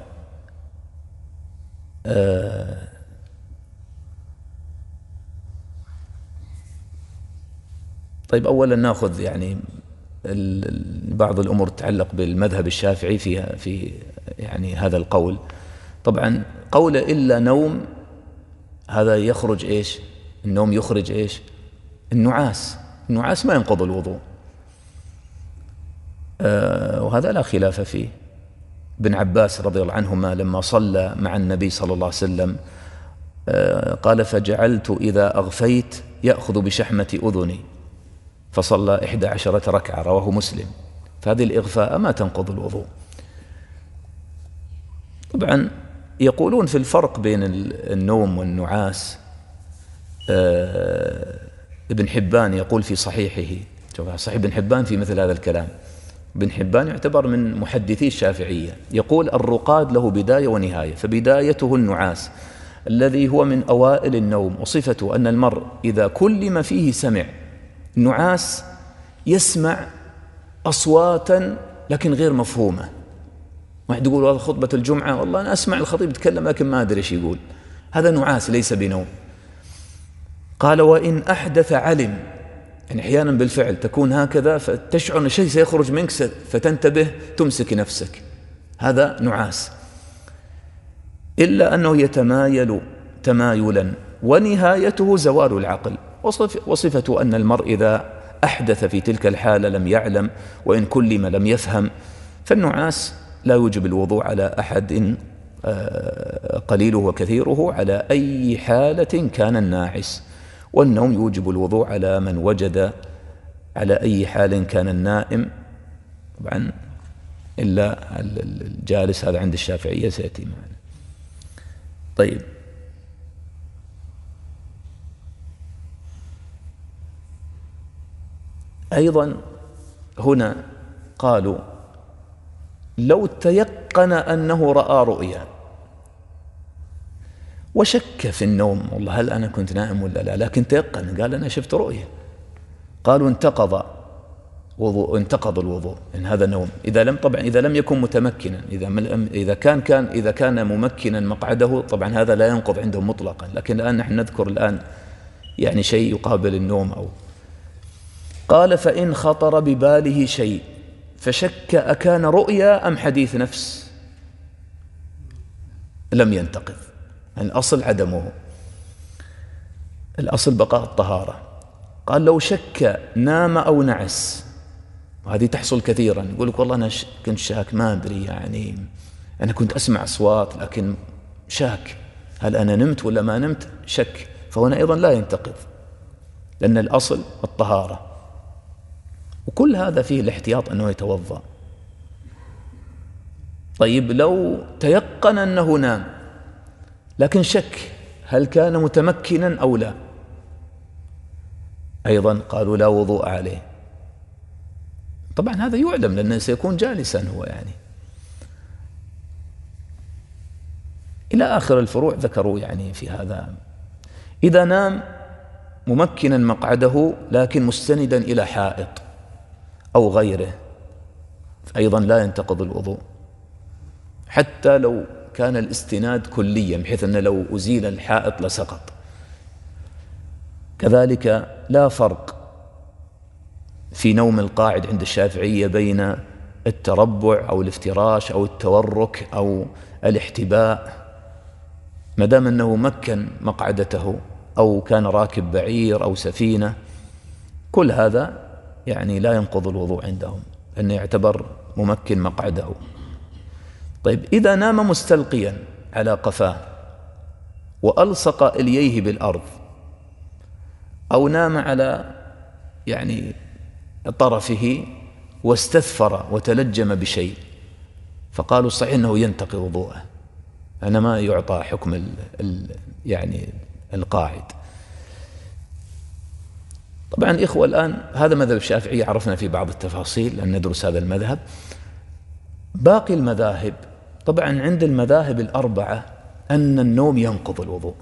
طيب أولا نأخذ يعني بعض الأمور تتعلق بالمذهب الشافعي في في يعني هذا القول. طبعا قول إلا نوم هذا يخرج إيش؟ النوم يخرج إيش؟ النعاس، النعاس ما ينقض الوضوء، آه وهذا لا خلاف فيه. ابن عباس رضي الله عنهما لما صلى مع النبي صلى الله عليه وسلم آه قال: فجعلت إذا أغفيت يأخذ بشحمة أذني، فصلى إحدى عشرة ركعة، رواه مسلم. فهذه الإغفاء ما تنقض الوضوء. طبعا يقولون في الفرق بين النوم والنعاس، آه ابن حبان يقول في صحيحه، صحيح ابن حبان في مثل هذا الكلام، ابن حبان يعتبر من محدثي الشافعية، يقول: الرقاد له بداية ونهاية، فبدايته النعاس الذي هو من أوائل النوم، وصفته أن المرء إذا كلم فيه سمع. النعاس يسمع أصواتا لكن غير مفهومة، واحد يقول والله خطبة الجمعة والله أنا أسمع الخطيب يتكلم لكن ما أدري إيش يقول، هذا نعاس ليس بنوم. قال: وإن أحدث علم، يعني أحيانا بالفعل تكون هكذا فتشعر أن شيء سيخرج منك فتنتبه تمسك نفسك، هذا نعاس. إلا أنه يتمايل تمايلا ونهايته زوال العقل، وصفته أن المرء إذا أحدث في تلك الحالة لم يعلم، وإن كلم لم يفهم. فالنعاس لا يوجب الوضوء على أحد قليله وكثيره على أي حالة كان الناعس، والنوم يوجب الوضوء على من وجد على أي حال كان النائم، طبعا إلا الجالس، هذا عند الشافعية سيأتي معنا. طيب، أيضا هنا قالوا: لو تيقن أنه رأى رؤيا وشك في النوم، والله هل أنا كنت نائم ولا لا، لكن تيقن قال أنا شفت رؤيا، قالوا انتقض وضوء، انتقض الوضوء، إن هذا نوم. إذا لم طبعا إذا لم يكن متمكنا، إذا إذا كان كان إذا كان ممكنا مقعده، طبعا هذا لا ينقض عندهم مطلقا، لكن الآن نحن نذكر الآن يعني شيء يقابل النوم. أو قال: فإن خطر بباله شيء فشك أكان رؤيا أم حديث نفس لم ينتقض، الأصل عدمه، الأصل بقاء الطهارة. قال: لو شك نام أو نعس، وهذه تحصل كثيرا، يقول لك والله أنا كنت شاك ما أدري، يعني أنا كنت أسمع أصوات لكن شاك هل أنا نمت ولا ما نمت، شك، فهنا أيضا لا ينتقض، لأن الأصل الطهارة. وكل هذا فيه الاحتياط أنه يتوضأ. طيب، لو تيقن أنه نام لكن شك هل كان متمكنا أو لا، أيضا قالوا لا وضوء عليه. طبعا هذا يعلم لأنه سيكون جالسا هو، يعني إلى آخر الفروع ذكروا يعني في هذا. إذا نام ممكنا مقعده لكن مستندا إلى حائط أو غيره أيضا لا ينتقض الوضوء، حتى لو كان الاستناد كليا بحيث أنه لو أزيل الحائط لسقط. كذلك لا فرق في نوم القاعد عند الشافعية بين التربع أو الافتراش أو التورك أو الاحتباء، ما دام أنه مكن مقعدته أو كان راكب بعير أو سفينة، كل هذا يعني لا ينقض الوضوء عندهم لأنه يعتبر ممكن مقعده. طيب إذا نام مستلقيا على قفاه وألصق إليه بالأرض أو نام على يعني طرفه واستثفر وتلجم بشيء، فقالوا صحيح أنه ينتقض وضوءه، أنا ما يعطى حكم ال ال يعني القاعد. طبعا إخوة الآن هذا مذهب الشافعي، عرفنا في بعض التفاصيل لأن ندرس هذا المذهب. باقي المذاهب، طبعا عند المذاهب الأربعة أن النوم ينقض الوضوء،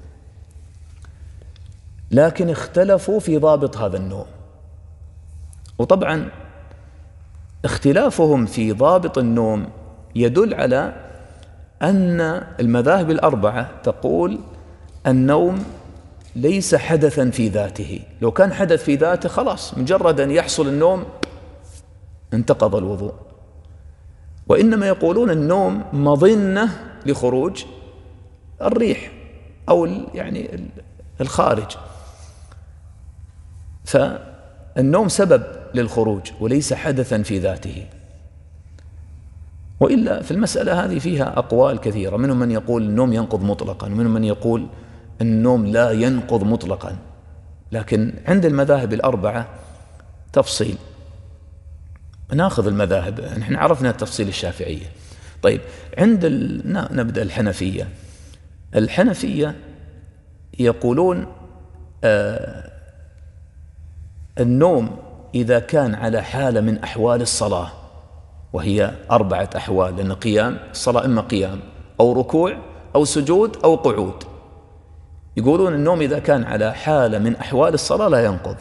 لكن اختلفوا في ضابط هذا النوم. وطبعا اختلافهم في ضابط النوم يدل على أن المذاهب الأربعة تقول النوم ليس حدثا في ذاته، لو كان حدث في ذاته خلاص مجرد أن يحصل النوم انتقض الوضوء، وإنما يقولون النوم مظنة لخروج الريح أو يعني الخارج، فالنوم سبب للخروج وليس حدثا في ذاته. وإلا في المسألة هذه فيها أقوال كثيرة، منهم من يقول النوم ينقض مطلقا، ومنهم من يقول النوم لا ينقض مطلقا، لكن عند المذاهب الأربعة تفصيل. ناخذ المذاهب، نحن عرفنا التفصيل الشافعية. طيب عند ال... نبدأ الحنفية. الحنفية يقولون آه النوم إذا كان على حالة من أحوال الصلاة، وهي أربعة أحوال، لأن قيام الصلاة إما قيام أو ركوع أو سجود أو قعود، يقولون النوم إذا كان على حالة من أحوال الصلاة لا ينقض.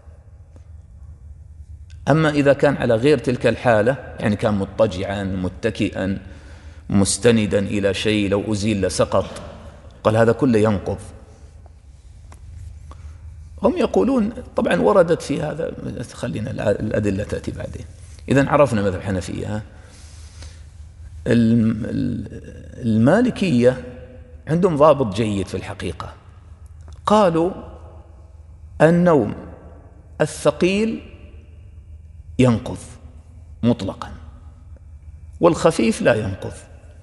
أما إذا كان على غير تلك الحالة، يعني كان مضطجعا متكئا مستندا إلى شيء لو أزيل لسقط، قال هذا كله ينقض. هم يقولون طبعا وردت في هذا، خلينا الأدلة تأتي بعدين. إذن عرفنا مذهب الحنفية. المالكية عندهم ضابط جيد في الحقيقة، قالوا النوم الثقيل ينقض مطلقا والخفيف لا ينقض.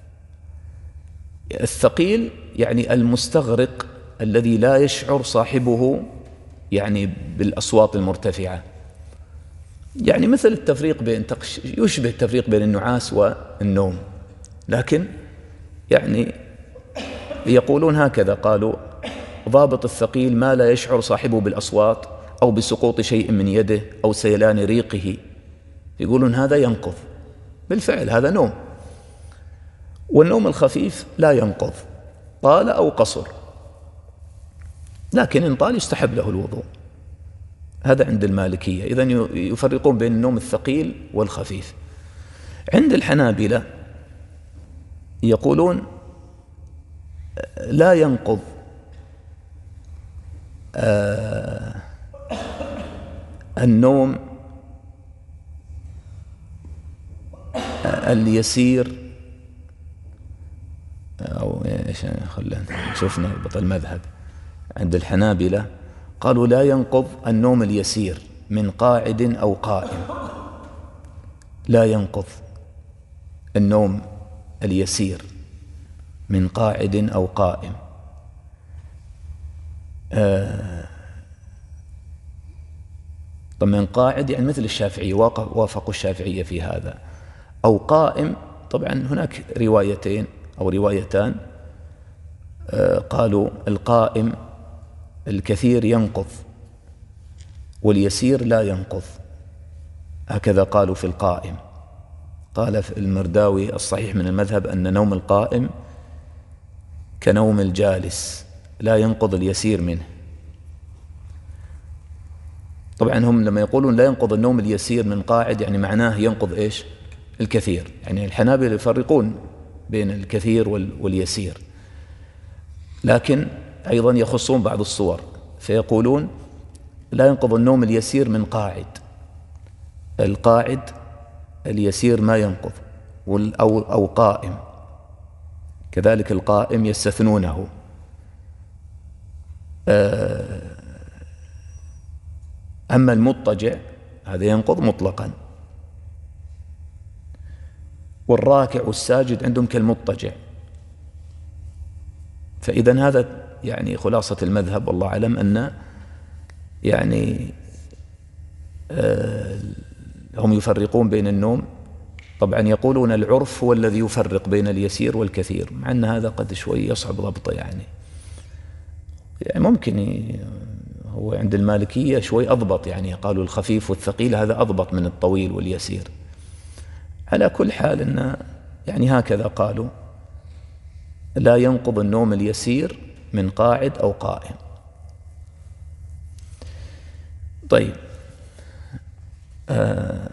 الثقيل يعني المستغرق الذي لا يشعر صاحبه يعني بالأصوات المرتفعة، يعني مثل التفريق بين يشبه التفريق بين النعاس والنوم، لكن يعني يقولون هكذا، قالوا ضابط الثقيل ما لا يشعر صاحبه بالأصوات أو بسقوط شيء من يده أو سيلان ريقه، يقولون هذا ينقض بالفعل، هذا نوم. والنوم الخفيف لا ينقض طال أو قصر، لكن إن طال يستحب له الوضوء. هذا عند المالكية. إذن يفرقون بين النوم الثقيل والخفيف. عند الحنابلة يقولون لا ينقض آه النوم آه اليسير، أو إيش، خلينا شوفنا بطل المذهب. عند الحنابلة قالوا لا ينقض النوم اليسير من قاعد أو قائم، لا ينقض النوم اليسير من قاعد أو قائم. آه طب من قاعد يعني مثل الشافعية، وافقوا الشافعية في هذا، أو قائم. طبعا هناك روايتين أو روايتان، آه قالوا القائم الكثير ينقض واليسير لا ينقض، هكذا قالوا في القائم. قال في المرداوي الصحيح من المذهب أن نوم القائم كنوم الجالس لا ينقض اليسير منه. طبعا هم لما يقولون لا ينقض النوم اليسير من قاعد يعني معناه ينقض إيش؟ الكثير. يعني الحنابلة يفرقون بين الكثير واليسير، لكن أيضا يخصون بعض الصور فيقولون لا ينقض النوم اليسير من قاعد، القاعد اليسير ما ينقض، أو, أو قائم، كذلك القائم يستثنونه. أما المضطجع هذا ينقض مطلقا، والراكع والساجد عندهم كالمضطجع. فإذا هذا يعني خلاصة المذهب والله أعلم، أن يعني آه هم يفرقون بين النوم. طبعا يقولون العرف هو الذي يفرق بين اليسير والكثير، مع أن هذا قد شوي يصعب ضبطه. يعني يعني ممكن هو عند المالكية شوي أضبط، يعني قالوا الخفيف والثقيل هذا أضبط من الطويل واليسير. على كل حال إن يعني هكذا قالوا، لا ينقض النوم اليسير من قاعد أو قائم. طيب آه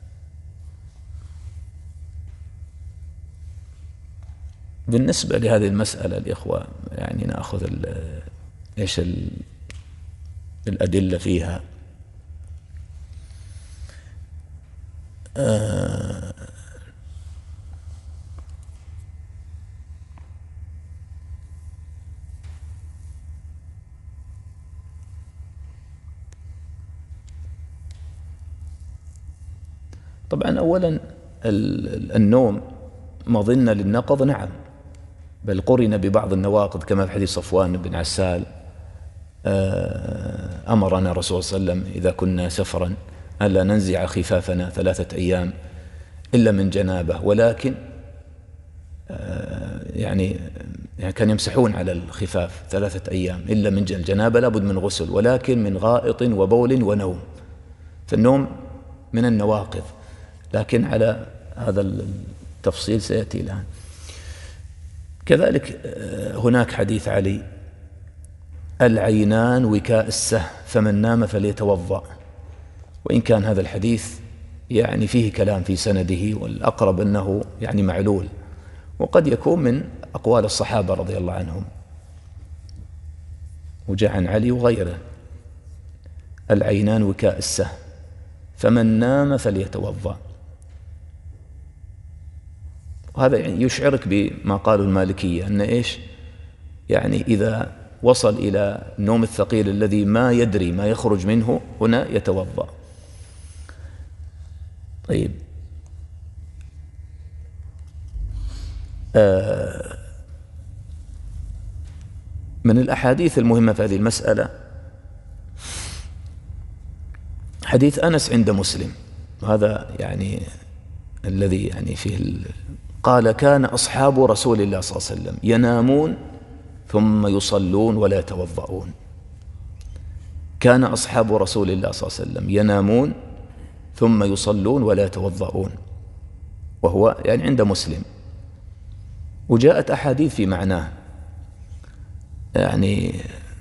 بالنسبة لهذه المسألة الإخوة، يعني نأخذ إيش الأدلة فيها. آه طبعا أولا النوم مظنة للنقض، نعم، بل قرن ببعض النواقض كما في حديث صفوان بن عسال أمرنا الرسول صلى الله عليه وسلم إذا كنا سفرا ألا ننزع خفافنا ثلاثة أيام إلا من جنابه، ولكن يعني كان يمسحون على الخفاف ثلاثة أيام إلا من الجنابة، لابد من غسل، ولكن من غائط وبول ونوم. فالنوم من النواقض، لكن على هذا التفصيل سيأتي الآن. كذلك هناك حديث علي: العينان وكاء السه، فمن نام فليتوضأ. وإن كان هذا الحديث يعني فيه كلام في سنده، والأقرب أنه يعني معلول، وقد يكون من أقوال الصحابة رضي الله عنهم، وجاء عن علي وغيره: العينان وكاء السه، فمن نام فليتوضأ. وهذا يعني يشعرك بما قالوا المالكية، أن إيش يعني إذا وصل إلى النوم الثقيل الذي ما يدري ما يخرج منه هنا يتوضأ. طيب آه من الأحاديث المهمة في هذه المسألة حديث أنس عند مسلم، وهذا يعني الذي يعني فيه قال: كان أصحاب رسول الله صلى الله عليه وسلم ينامون ثم يصلون ولا يتوضؤون. كان أصحاب رسول الله صلى الله عليه وسلم ينامون ثم يصلون ولا يتوضؤون، وهو يعني عند مسلم. وجاءت أحاديث في معناه، يعني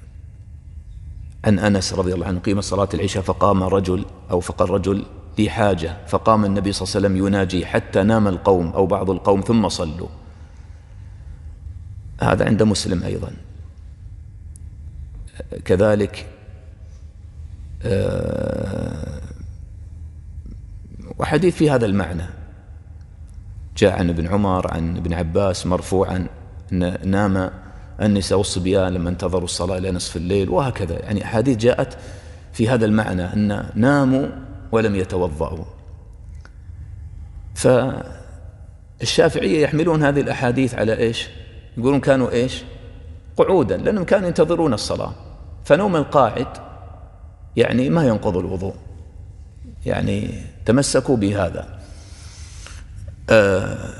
عن أنس رضي الله عنه: قيمت صلاة العشاء فقام رجل أو فقال رجل لي حاجة، فقام النبي صلى الله عليه وسلم يناجي حتى نام القوم أو بعض القوم ثم صلوا. هذا عند مسلم أيضا. كذلك وحديث في هذا المعنى جاء عن ابن عمر عن ابن عباس مرفوعا أن نام النساء والصبيان لما انتظروا الصلاة إلى نصف الليل، وهكذا. يعني أحاديث جاءت في هذا المعنى أن ناموا ولم يتوضأوا. فالشافعية يحملون هذه الأحاديث على إيش؟ يقولون كانوا إيش؟ قعودا، لأنهم كانوا ينتظرون الصلاة. فنوم القاعد يعني ما ينقض الوضوء، يعني تمسكوا بهذا. آه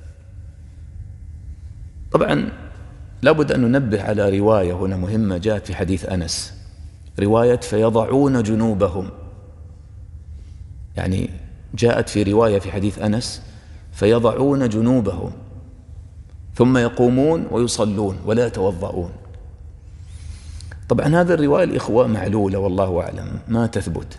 طبعا لابد أن ننبه على رواية هنا مهمة جاءت في حديث أنس، رواية فيضعون جنوبهم. يعني جاءت في رواية في حديث أنس فيضعون جنوبهم ثم يقومون ويصلون ولا يتوضؤون. طبعا هذا الرواية الإخوة معلولة والله أعلم، ما تثبت،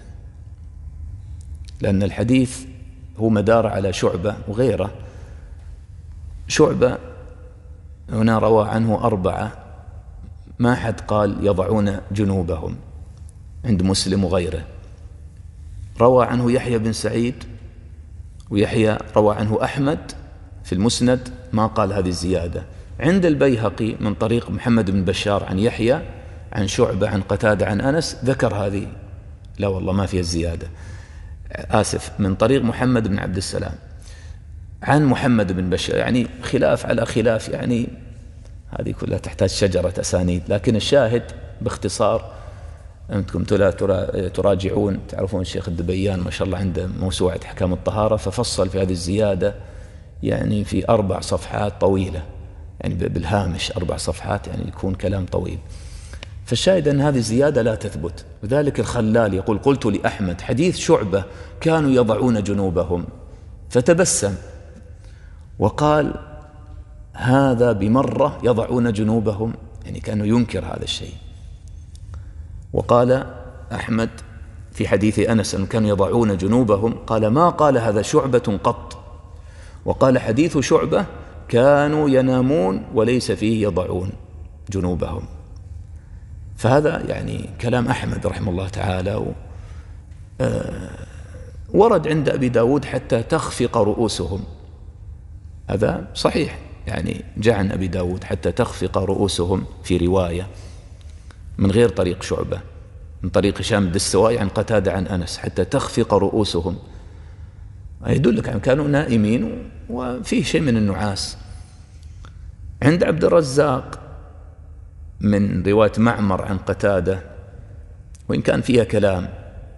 لأن الحديث هو مدار على شعبة وغيره شعبة هنا روى عنه أربعة، ما حد قال يضعون جنوبهم عند مسلم وغيره. روى عنه يحيى بن سعيد، ويحيى روى عنه أحمد في المسند ما قال هذه الزيادة. عند البيهقي من طريق محمد بن بشار عن يحيى عن شعبة عن قتادة عن أنس ذكر هذه، لا والله ما فيها الزيادة، آسف، من طريق محمد بن عبد السلام عن محمد بن بشار، يعني خلاف على خلاف، يعني هذه كلها تحتاج شجرة أسانيد. لكن الشاهد باختصار، أنتم تراجعون، تعرفون الشيخ الدبيان ما شاء الله عنده موسوعة أحكام الطهارة، ففصل في هذه الزيادة يعني في أربع صفحات طويلة، يعني بالهامش أربع صفحات، يعني يكون كلام طويل. فالشاهد أن هذه الزيادة لا تثبت. وذلك الخلال يقول: قلت لأحمد حديث شعبة كانوا يضعون جنوبهم، فتبسم وقال: هذا بمرة يضعون جنوبهم، يعني كانوا ينكر هذا الشيء. وقال أحمد في حديث أنس أن كانوا يضعون جنوبهم، قال: ما قال هذا شعبة قط. وقال حديث شعبة كانوا ينامون وليس فيه يضعون جنوبهم. فهذا يعني كلام أحمد رحمه الله تعالى. و آه ورد عند أبي داود حتى تخفق رؤوسهم، هذا صحيح، يعني جاء عن أبي داود حتى تخفق رؤوسهم في رواية من غير طريق شعبة، من طريق هشام الدستوائي عن قتادة عن أنس حتى تخفق رؤوسهم، يدلك عن كانوا نائمين وفيه شيء من النعاس. عند عبد الرزاق من رواية معمر عن قتادة، وإن كان فيها كلام: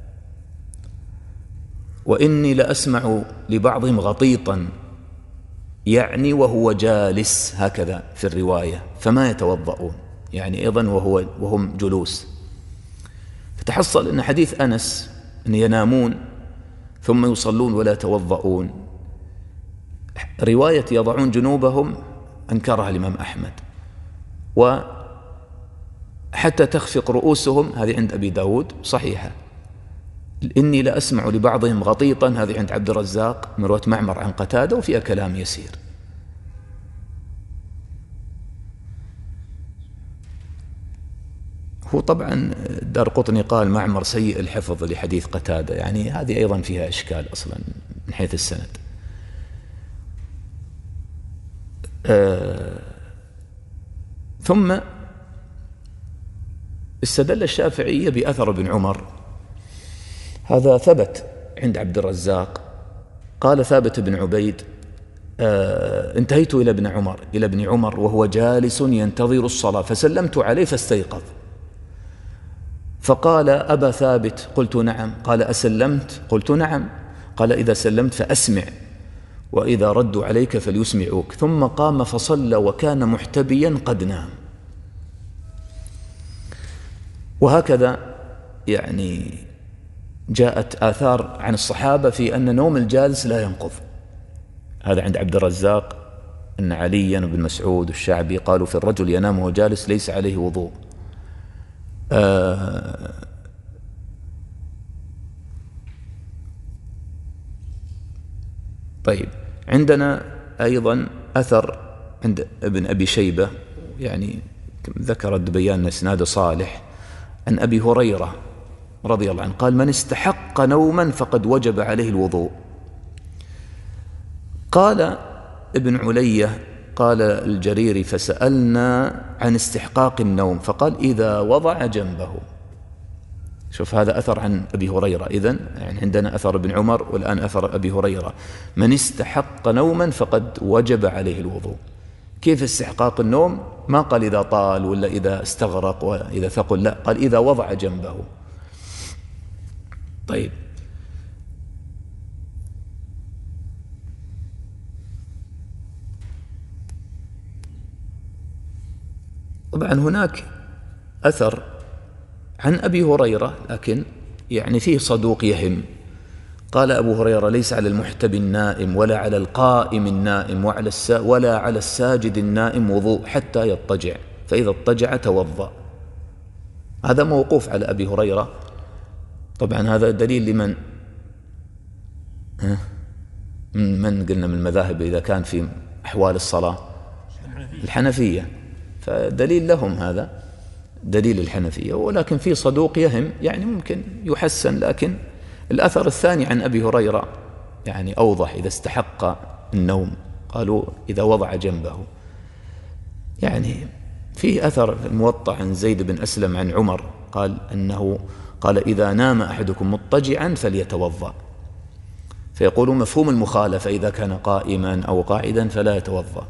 وإني لأسمع لبعضهم غطيطا، يعني وهو جالس، هكذا في الرواية، فما يتوضؤون، يعني أيضا وهو وهم جلوس. فتحصل أن حديث أنس أن ينامون ثم يصلون ولا يتوضؤون، رواية يضعون جنوبهم أنكرها الإمام أحمد. وحتى تخفق رؤوسهم هذه عند أبي داود صحيحة. إني لأسمع لبعضهم غطيطا هذه عند عبد الرزاق من رواية معمر عن قتادة، وفيها كلام يسير. هو طبعا دارقطني قال معمر سيء الحفظ لحديث قتادة، يعني هذه أيضا فيها إشكال أصلا من حيث السند. آه ثم استدل الشافعية بأثر ابن عمر، هذا ثبت عند عبد الرزاق. قال ثابت بن عبيد: آه انتهيت إلى ابن عمر إلى ابن عمر وهو جالس ينتظر الصلاة، فسلمت عليه فاستيقظ، فقال: أبا ثابت؟ قلت: نعم. قال: أسلمت؟ قلت: نعم. قال: إذا سلمت فأسمع، وإذا ردوا عليك فليسمعوك. ثم قام فصلى وكان محتبيا قد نام. وهكذا يعني جاءت آثار عن الصحابة في أن نوم الجالس لا ينقض. هذا عند عبد الرزاق أن عليا بن مسعود الشعبي قالوا في الرجل ينام وهو جالس ليس عليه وضوء. آه طيب، عندنا أيضا أثر عند ابن أبي شيبة، يعني ذكر الدبيان إسناده صالح، عن أبي هريرة رضي الله عنه قال: من استحق نوما فقد وجب عليه الوضوء. قال ابن علية قال الجريري: فسألنا عن استحقاق النوم فقال: إذا وضع جنبه. شوف، هذا أثر عن أبي هريرة. إذن يعني عندنا أثر ابن عمر والآن أثر أبي هريرة: من استحق نوما فقد وجب عليه الوضوء. كيف استحقاق النوم؟ ما قال إذا طال ولا إذا استغرق وإذا ثقل، لا، قال إذا وضع جنبه. طيب، طبعا هناك أثر عن أبي هريرة لكن يعني فيه صدوق يهم. قال أبو هريرة: ليس على المحتبي النائم ولا على القائم النائم وعلى السا ولا على الساجد النائم وضوء حتى يضطجع، فإذا اضطجع توضأ. هذا موقوف على أبي هريرة. طبعا هذا دليل لمن من قلنا من المذاهب إذا كان في أحوال الصلاة؟ الحنفية، فدليل لهم هذا دليل الحنفية. ولكن في صدوق يهم يعني ممكن يحسن، لكن الأثر الثاني عن أبي هريرة يعني أوضح. إذا استحق النوم قالوا إذا وضع جنبه. يعني في أثر الموطأ عن زيد بن أسلم عن عمر قال أنه قال إذا نام أحدكم مضطجعا فليتوضأ، فيقول مفهوم المخالفة إذا كان قائما أو قاعدا فلا يتوضأ.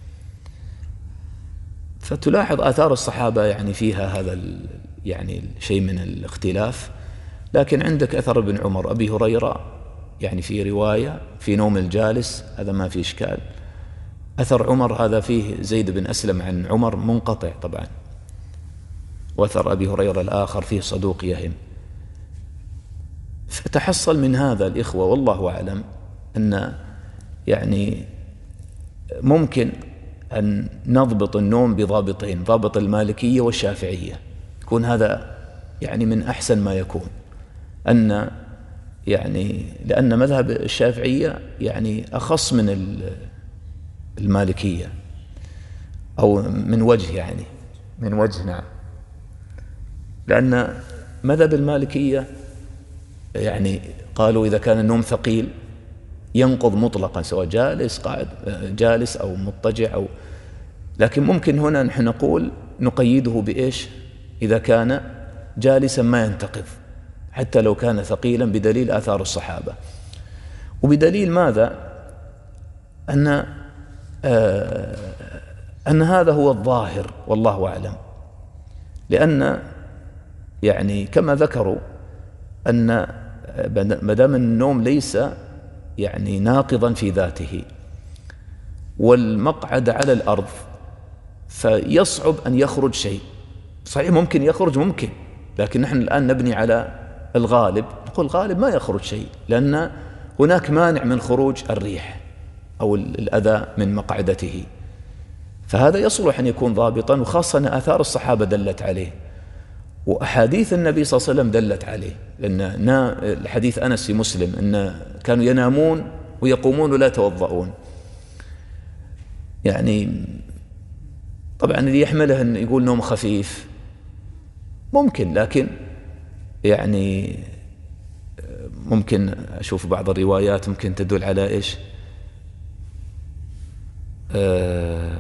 فتلاحظ آثار الصحابة يعني فيها هذا يعني شيء من الاختلاف. لكن عندك أثر ابن عمر أبي هريرة يعني في رواية في نوم الجالس، هذا ما في إشكال. أثر عمر هذا فيه زيد بن أسلم عن عمر منقطع طبعا، وأثر أبي هريرة الآخر فيه صدوق يهم. فتحصل من هذا الإخوة والله أعلم أن يعني ممكن أن نضبط النوم بضابطين، ضابط المالكية والشافعية، يكون هذا يعني من أحسن ما يكون. أن يعني لأن مذهب الشافعية يعني أخص من المالكية أو من وجه يعني من وجه نعم، لأن مذهب المالكية يعني قالوا إذا كان النوم ثقيل ينقض مطلقا سواء جالس قاعد جالس أو مضطجع أو، لكن ممكن هنا نحن نقول نقيده بإيش؟ إذا كان جالسا ما ينتقض حتى لو كان ثقيلا بدليل آثار الصحابة. وبدليل ماذا؟ أن آه أن هذا هو الظاهر والله أعلم، لأن يعني كما ذكروا أن ما دام النوم ليس يعني ناقضا في ذاته والمقعد على الأرض فيصعب أن يخرج شيء. صحيح ممكن يخرج ممكن، لكن نحن الآن نبني على الغالب، نقول الغالب ما يخرج شيء لأن هناك مانع من خروج الريح أو الأذى من مقعدته، فهذا يصلح أن يكون ضابطا، وخاصة أن آثار الصحابة دلت عليه وأحاديث النبي صلى الله عليه وسلم دلت عليه. لأن الحديث أنس في مسلم أن كانوا ينامون ويقومون ولا يتوضؤون. يعني طبعا اللي يحمله أن يقول نوم خفيف ممكن، لكن يعني ممكن أشوف بعض الروايات ممكن تدل على إيش أه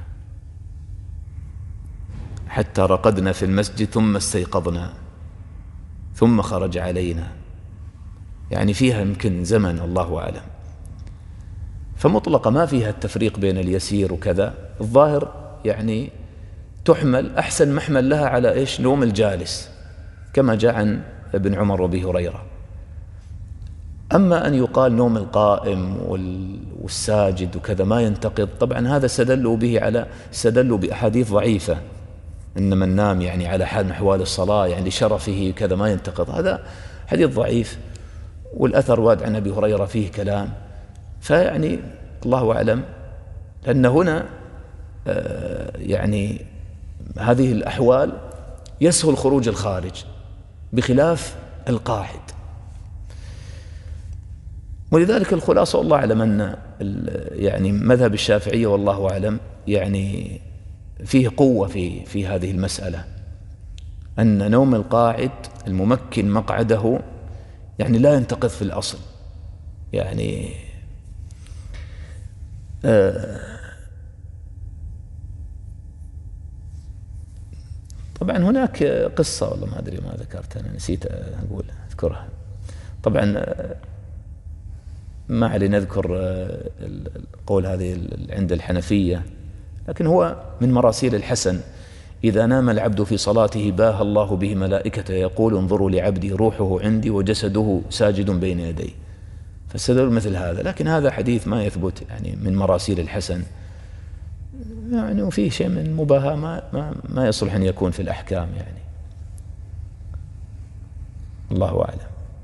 حتى رقدنا في المسجد ثم استيقظنا ثم خرج علينا، يعني فيها يمكن زمن الله أعلم. فمطلقة ما فيها التفريق بين اليسير وكذا، الظاهر يعني تحمل أحسن محمل لها على إيش؟ نوم الجالس كما جاء عن ابن عمر وابي هريرة. أما أن يقال نوم القائم والساجد وكذا ما ينتقض، طبعا هذا استدلوا به على استدلوا بأحاديث ضعيفة إن من نام يعني على حال من أحوال الصلاة يعني لشرفه كذا ما ينتقض، هذا حديث ضعيف، والأثر وارد عن أبي هريرة فيه كلام. فيعني الله أعلم، لأن هنا يعني هذه الأحوال يسهل خروج الخارج بخلاف القاعد. ولذلك الخلاصة والله أعلم أن يعني مذهب الشافعية والله أعلم يعني فيه قوة في في هذه المسألة، أن نوم القاعد الممكن مقعده يعني لا ينتقض في الأصل. يعني آه طبعا هناك قصة والله ما أدري ما ذكرت أنا نسيت أقول أذكرها. طبعا ما علي نذكر القول هذه عند الحنفية، لكن هو من مراسيل الحسن: إذا نام العبد في صلاته باهى الله به ملائكته يقول انظروا لعبدي روحه عندي وجسده ساجد بين يدي. فاستدلوا مثل هذا، لكن هذا حديث ما يثبت يعني من مراسيل الحسن، يعني وفيه شيء من مباهاة ما, ما, ما يصلح أن يكون في الأحكام يعني. الله أعلم.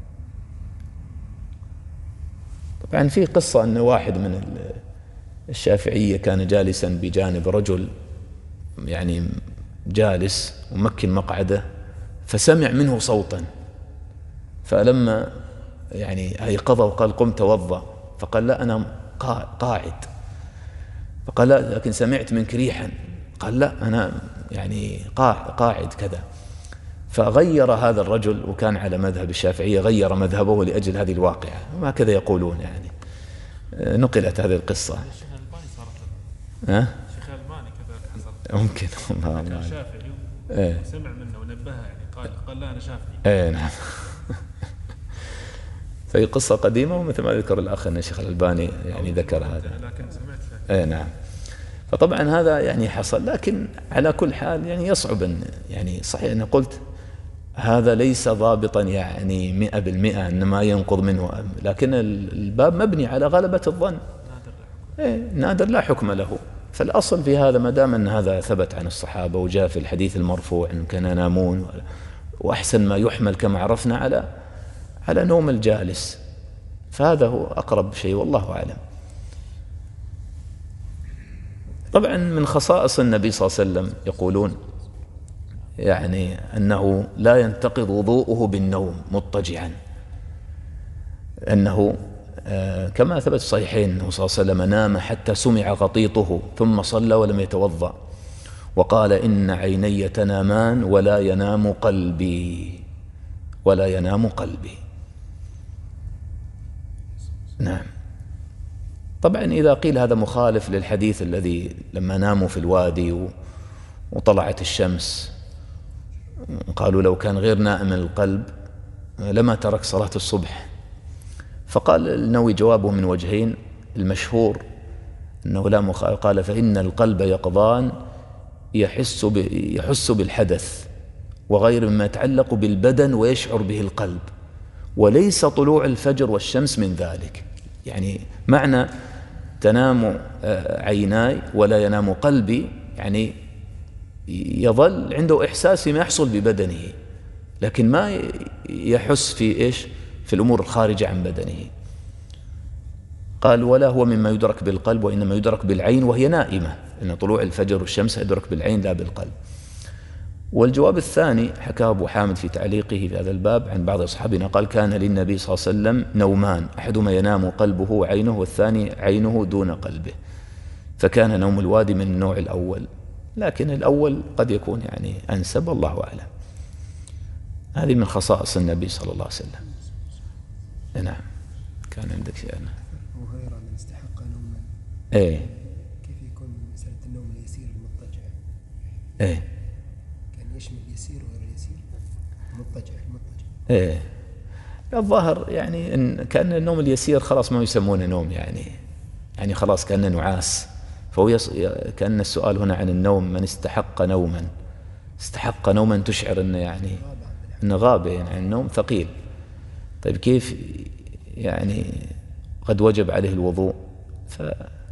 طبعا في قصة أن واحد من الشافعية كان جالسا بجانب رجل يعني جالس ومكن مقعده، فسمع منه صوتا، فلما يعني أيقظه وقال قم توضأ، فقال لا أنا قاعد. فقال لا لكن سمعت منك ريحا. قال لا أنا يعني قاعد كذا. فغير هذا الرجل، وكان على مذهب الشافعية، غير مذهبه لأجل هذه الواقعة، وهكذا يقولون يعني. نقلت هذه القصة. الشيخ الألباني صارت ها؟ الشيخ الألباني كذلك حصل. ممكن والله كان ما شافعي إيه. وسمع منه ونبهه يعني قال قال لا أنا شافعي. ايه نعم. فهي قصة قديمة، ومثل ما ذكر الأخ أن الشيخ الألباني يعني ذكر هذا. لكن سمعت ايه نعم. فطبعا هذا يعني حصل، لكن على كل حال يعني يصعب أن يعني صحيح أنا قلت هذا ليس ضابطا يعني مئة بالمئة أن ما ينقض منه، لكن الباب مبني على غلبة الظن. إيه نادر لا حكم له. فالأصل في هذا ما دام أن هذا ثبت عن الصحابة وجاء في الحديث المرفوع أن كان ينامون، وأحسن ما يحمل كما عرفنا على على نوم الجالس، فهذا هو أقرب شيء والله أعلم. طبعا من خصائص النبي صلى الله عليه وسلم يقولون يعني أنه لا ينتقض وضوءه بالنوم مضطجعا، أنه كما ثبت في الصحيحين أنه صلى الله عليه وسلم نام حتى سمع غطيطه ثم صلى ولم يتوضأ، وقال إن عيني تنامان ولا ينام قلبي، ولا ينام قلبي. نعم. طبعا إذا قيل هذا مخالف للحديث الذي لما ناموا في الوادي وطلعت الشمس قالوا لو كان غير نائم القلب لما ترك صلاة الصبح، فقال النووي جوابه من وجهين. المشهور أنه لا مخالف، قال فإن القلب يقظان يحس يحس بالحدث وغير مما يتعلق بالبدن ويشعر به القلب، وليس طلوع الفجر والشمس من ذلك. يعني معنى تنام عيناي ولا ينام قلبي يعني يظل عنده إحساس ما يحصل ببدنه، لكن ما يحس في إيش في الأمور الخارجة عن بدنه. قال ولا هو مما يدرك بالقلب وإنما يدرك بالعين وهي نائمة، إن طلوع الفجر والشمس يدرك بالعين لا بالقلب. والجواب الثاني حكاه أبو حامد في تعليقه في هذا الباب عن بعض أصحابنا، قال كان للنبي صلى الله عليه وسلم نومان، أحدهما ينام قلبه وعينه، والثاني عينه دون قلبه، فكان نوم الوادي من النوع الأول، لكن الأول قد يكون يعني أنسب، الله أعلم. هذه من خصائص النبي صلى الله عليه وسلم. نعم. كان عندك شيء أنا وغير من استحق نوما. إيه. كيف يكون مسألة النوم اليسير المضطجع؟ إيه. كان يشمل يسير وغير يسير. مضطجع المضطجع. إيه. الظاهر يعني إن كان النوم اليسير خلاص ما يسمونه نوم، يعني يعني خلاص كأنه نعاس. فهو يص... كأن السؤال هنا عن النوم، من استحق نوما، استحق نوما تشعر أنه يعني أنه غاب يعني عن النوم ثقيل. طيب كيف يعني قد وجب عليه الوضوء؟ ف...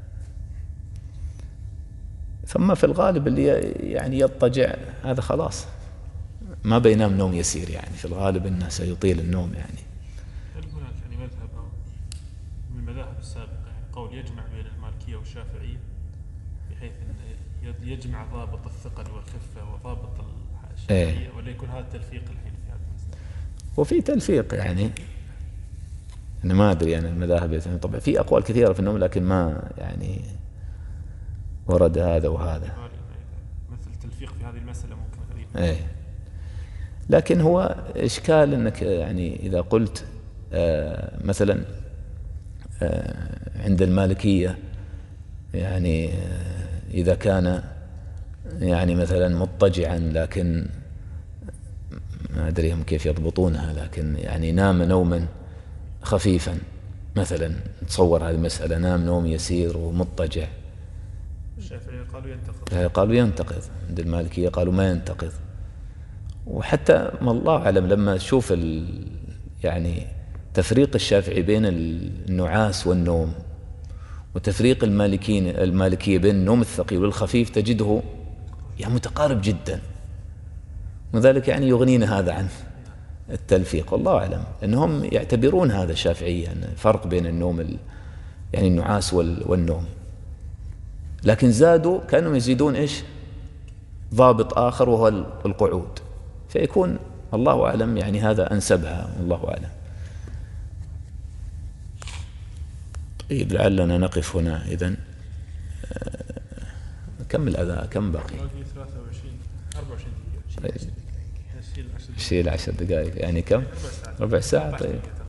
ثم في الغالب اللي يعني يضطجع هذا خلاص ما بينام نوم يسير، يعني في الغالب أنه سيطيل النوم. يعني هل هناك يعني مذهب أو من المذاهب السابقة يعني قول يجمع بين المالكية والشافعية بحيث أن يجمع ضابط الثقل والخفة وضابط الشافعية، إيه. ولا يكون هذا التلفيق الحين في هذا المسألة؟ وفي تلفيق يعني أنا ما أدري أنا المذاهب طبعا في أقوال كثيرة في النوم، لكن ما يعني ورد هذا وهذا مثل تلفيق في هذه المسألة ممكن غريب. إيه. لكن هو إشكال أنك يعني إذا قلت آه مثلا آه عند المالكية يعني آه إذا كان يعني مثلا مضطجعا لكن ما أدري هم كيف يضبطونها، لكن يعني نام نوما خفيفا مثلا، تصور هذه المسألة، نام نوم يسير ومضطجع. الشافعية قالوا ينتقض. قالوا ينتقض، عند المالكية قالوا ما ينتقض. وحتى ما الله أعلم لما تشوف يعني تفريق الشافعي بين النعاس والنوم وتفريق المالكين المالكية بين النوم الثقيل والخفيف تجده يعني متقارب جدا، وذلك يعني يغنينا هذا عن التلفيق، والله أعلم. أنهم يعتبرون هذا الشافعية أن فرق بين النوم يعني النعاس والنوم، لكن زادوا كانوا يزيدون إيش ضابط آخر وهو القعود، فيكون الله أعلم يعني هذا أنسبها، والله أعلم. طيب لعلنا نقف هنا إذن. كم الأذان كم باقي؟ باقي ثلاثة وعشرين أربعة وعشرين دقيقة. طيب نشيل عشر دقائق. شيل عشر دقائق يعني كم؟ ربع ساعة. ربع ساعة طيب